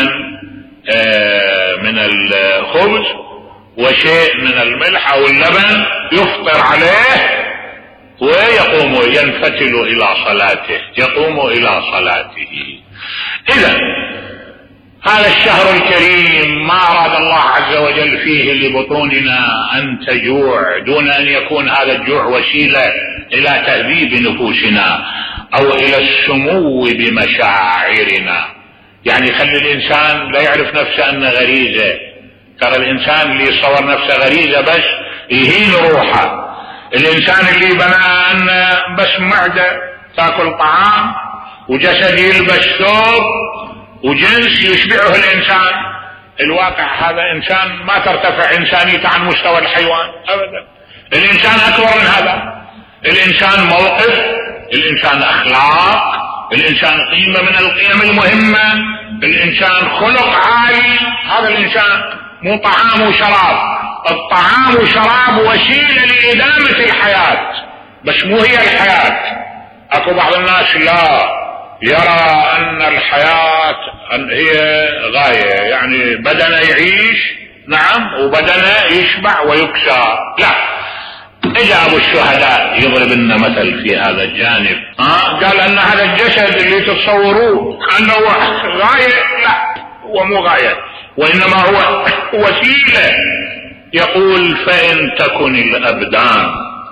من الخبز وشيء من الملح أو اللبن، يفطر عليه ويقوم ينفتل إلى صلاته، يقوم إلى صلاته. إذا هذا الشهر الكريم ما أراد الله عز وجل فيه لبطوننا أن تجوع، دون أن يكون هذا الجوع وسيلة إلى تهذيب نفوسنا أو إلى السمو بمشاعرنا. يعني خلي الإنسان لا يعرف نفسه أنه غريزة. ترى الإنسان اللي يصور نفسه غريزة بس يهين روحه. الإنسان اللي بنى أنه بس معدة تأكل طعام وجسد يلبس ثوب وجنس يشبعه الإنسان، الواقع هذا إنسان ما ترتفع إنسانيته عن مستوى الحيوان أبدا. الإنسان أكبر من هذا. الإنسان موقف، الإنسان أخلاق، الإنسان قيمة من القيم المهمة، الإنسان خلق عالي. هذا الإنسان مو طعام وشراب. الطعام والشراب وسيلة لإدامة الحياة بس مو هي الحياة. أكو بعض الناس لا يرى أن الحياة هي غاية، يعني بدنه يعيش نعم وبدنه يشبع ويكسى. لا، اجا ابو الشهداء يضرب لنا مثل في هذا الجانب. قال ان هذا الجسد اللي تتصوروه انه غاية، لا هو مو غاية وانما هو وسيلة. يقول فإن تكن الأبدان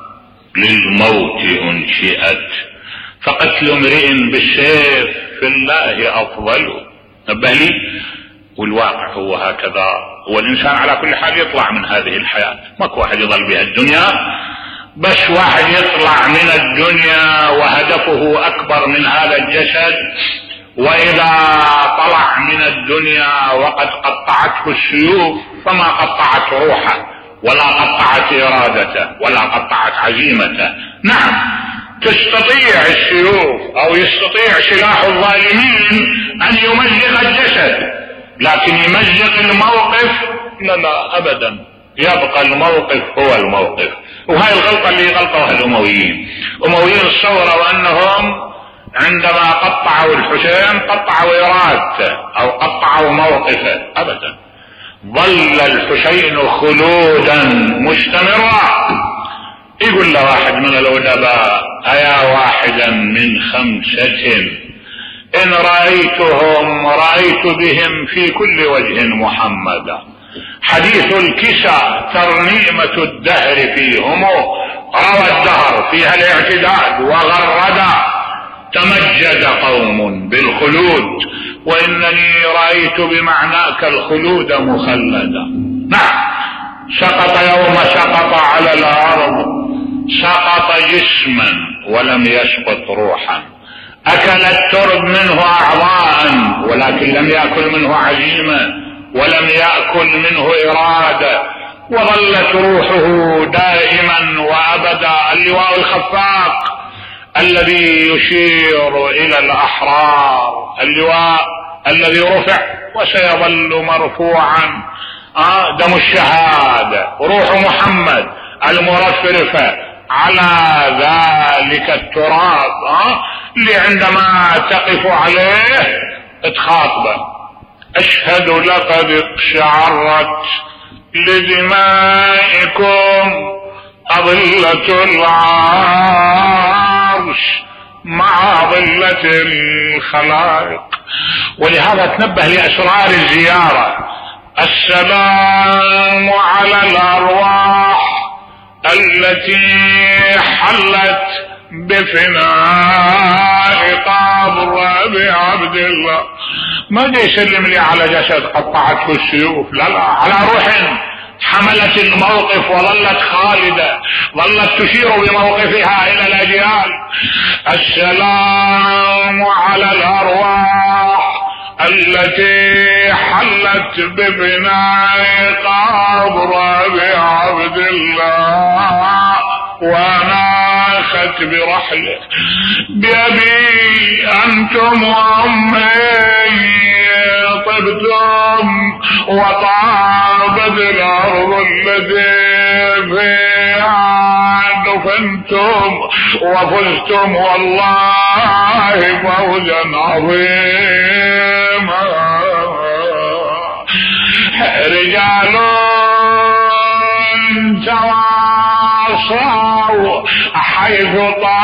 للموت أنشئت فقتل امرئ بالسيف في الله أفضل. نبه لي. والواقع هو هكذا. والإنسان على كل حال يطلع من هذه الحياة، ماكو واحد يظل بها الدنيا، بس واحد يطلع من الدنيا وهدفه أكبر من هذا الجسد. وإذا طلع من الدنيا وقد قطعته السيوف فما قطعت روحه ولا قطعت إرادته ولا قطعت عزيمته. نعم تستطيع السيوف أو يستطيع سلاح الظالمين أن يمزق الجسد، لكن يمزق الموقف لا أبدا. يبقى الموقف هو الموقف. وهي الغلطة اللي غلطوها الأمويين. أمويين الثورة وأنهم عندما قطعوا الحسين قطعوا إرادته أو قطعوا موقفه. أبدا، ظل الحسين خلودا مستمرا. يقول له واحد من الأدباء أيا واحدا من 5 إن رأيتهم رأيت بهم في كل وجه محمدا، حديث الكسى ترنيمة الدهر فيهم، روى الدهر فيها الاعتداد وغردا، تمجد قوم بالخلود وإنني رأيت بمعناك الخلود مخلدا. نعم، سقط يوم سقط على الأرض، سقط جسما ولم يسقط روحا، أكل الترب منه أعضاء ولكن لم يأكل منه عزيمة ولم يأكل منه إرادة، وظلت روحه دائما وأبدا اللواء الخفاق الذي يشير إلى الأحرار، اللواء الذي رفع وسيظل مرفوعا، دم الشهادة، روح محمد المرفرفة على ذلك التراب، اللي عندما تقف عليه تخاطبه. أشهد لقد اقشعرت لدمائكم أظلة العرش مع ظلة الخلائق. ولهذا تنبه لأسرار الزيارة. السلام على الأرواح التي حلت بفناء قبر أبي عبد الله. ما يسلم لي على جسد قطعته السيوف، لا لا، على روح حملت الموقف وظلت خالدة، ظلت تشير بموقفها إلى الأجيال. السلام على الأرواح التي حلت ببناء قبر أبي عبد الله وناخت برحله بأبي أنتم وأمي طبتم وطابت الأرض التي فيها دفنتم وفزتم والله فوزا عظيما. رجال تواصوا حيث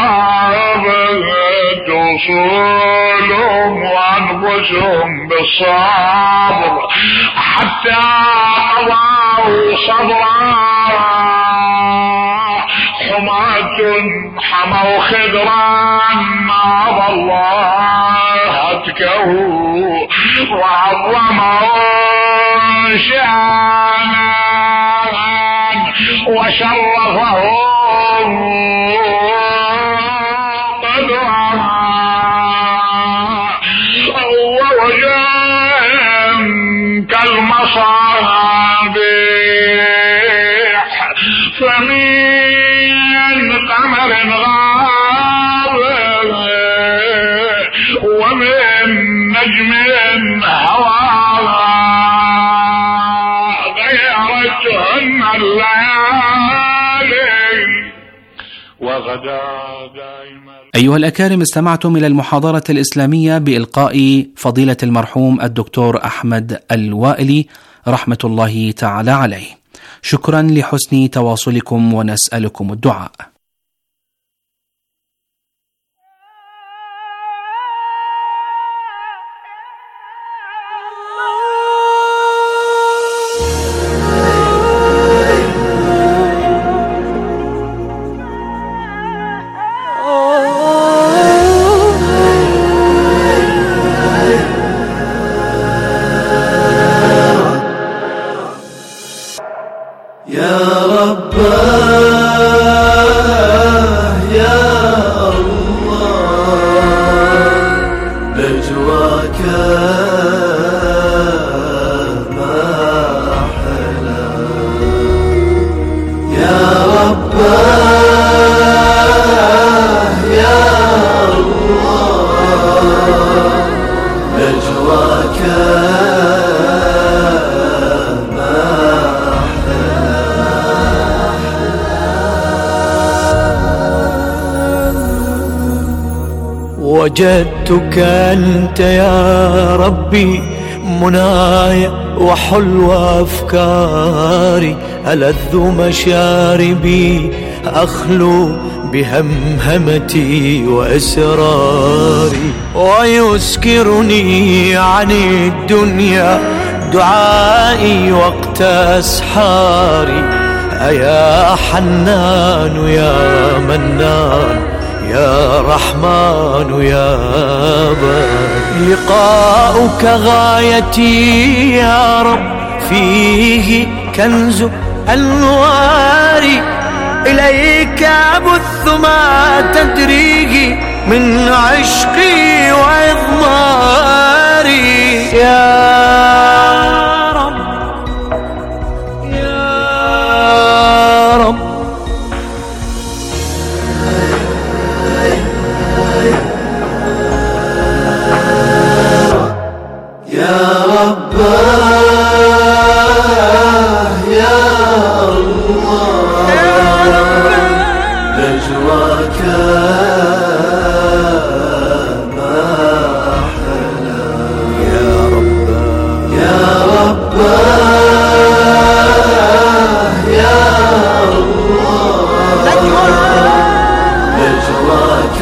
طابت وصولهم وأنفسهم بالصبر حتى قضوا صبرا حماة حموا خضرا ناض الله هتكه وعظموا شانا وشرفهم قدرا ووجها كالمصابيح فمن قمر غاب ومن نجم هوى غيرتهن الليالي وغدا دائما. أيها الأكارم، استمعتم إلى المحاضرة الإسلامية بإلقاء فضيلة المرحوم الدكتور أحمد الوائلي رحمة الله تعالى عليه. شكرا لحسن تواصلكم ونسألكم الدعاء. وجدتك أنت يا ربي مناي وحلو أفكاري ألذ مشاربي أخلو بهمهمتي وإسراري ويسكرني عن الدنيا دعائي وقت أسحاري أيا حنان يا منان يا رحمن يا بر لقاؤك غايتي يا رب فيه كنز أنواري إليك أبث ما تدريه من عشقي وإضماري يا رب يا رب يا رب يا الله نجواك ما أحلى يا رب يا رب يا الله نجواك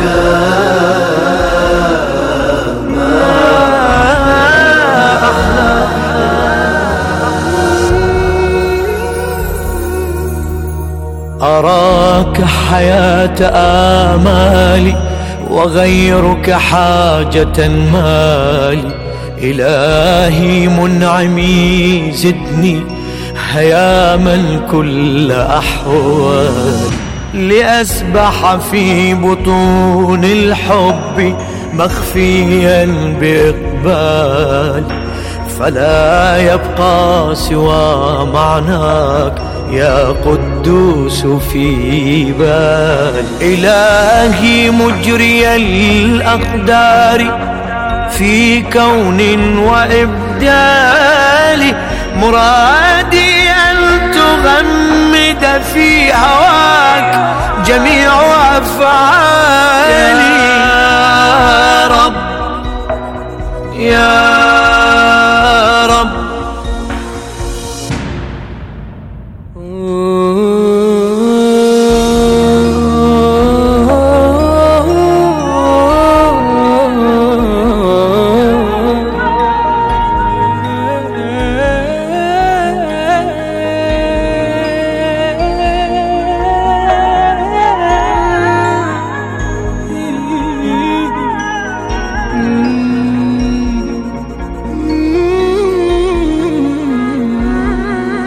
أراك حياة آمالي وغيرك حاجة مالي إلهي منعمي زدني هياما كل أحوال لأسبح في بطون الحب مخفيا بإقبال فلا يبقى سوى معناك يا قدوس في بال إلهي مجري الأقدار في كون وإبدال مرادي أن تغمد في هواك جميع أفعالي يا رب يا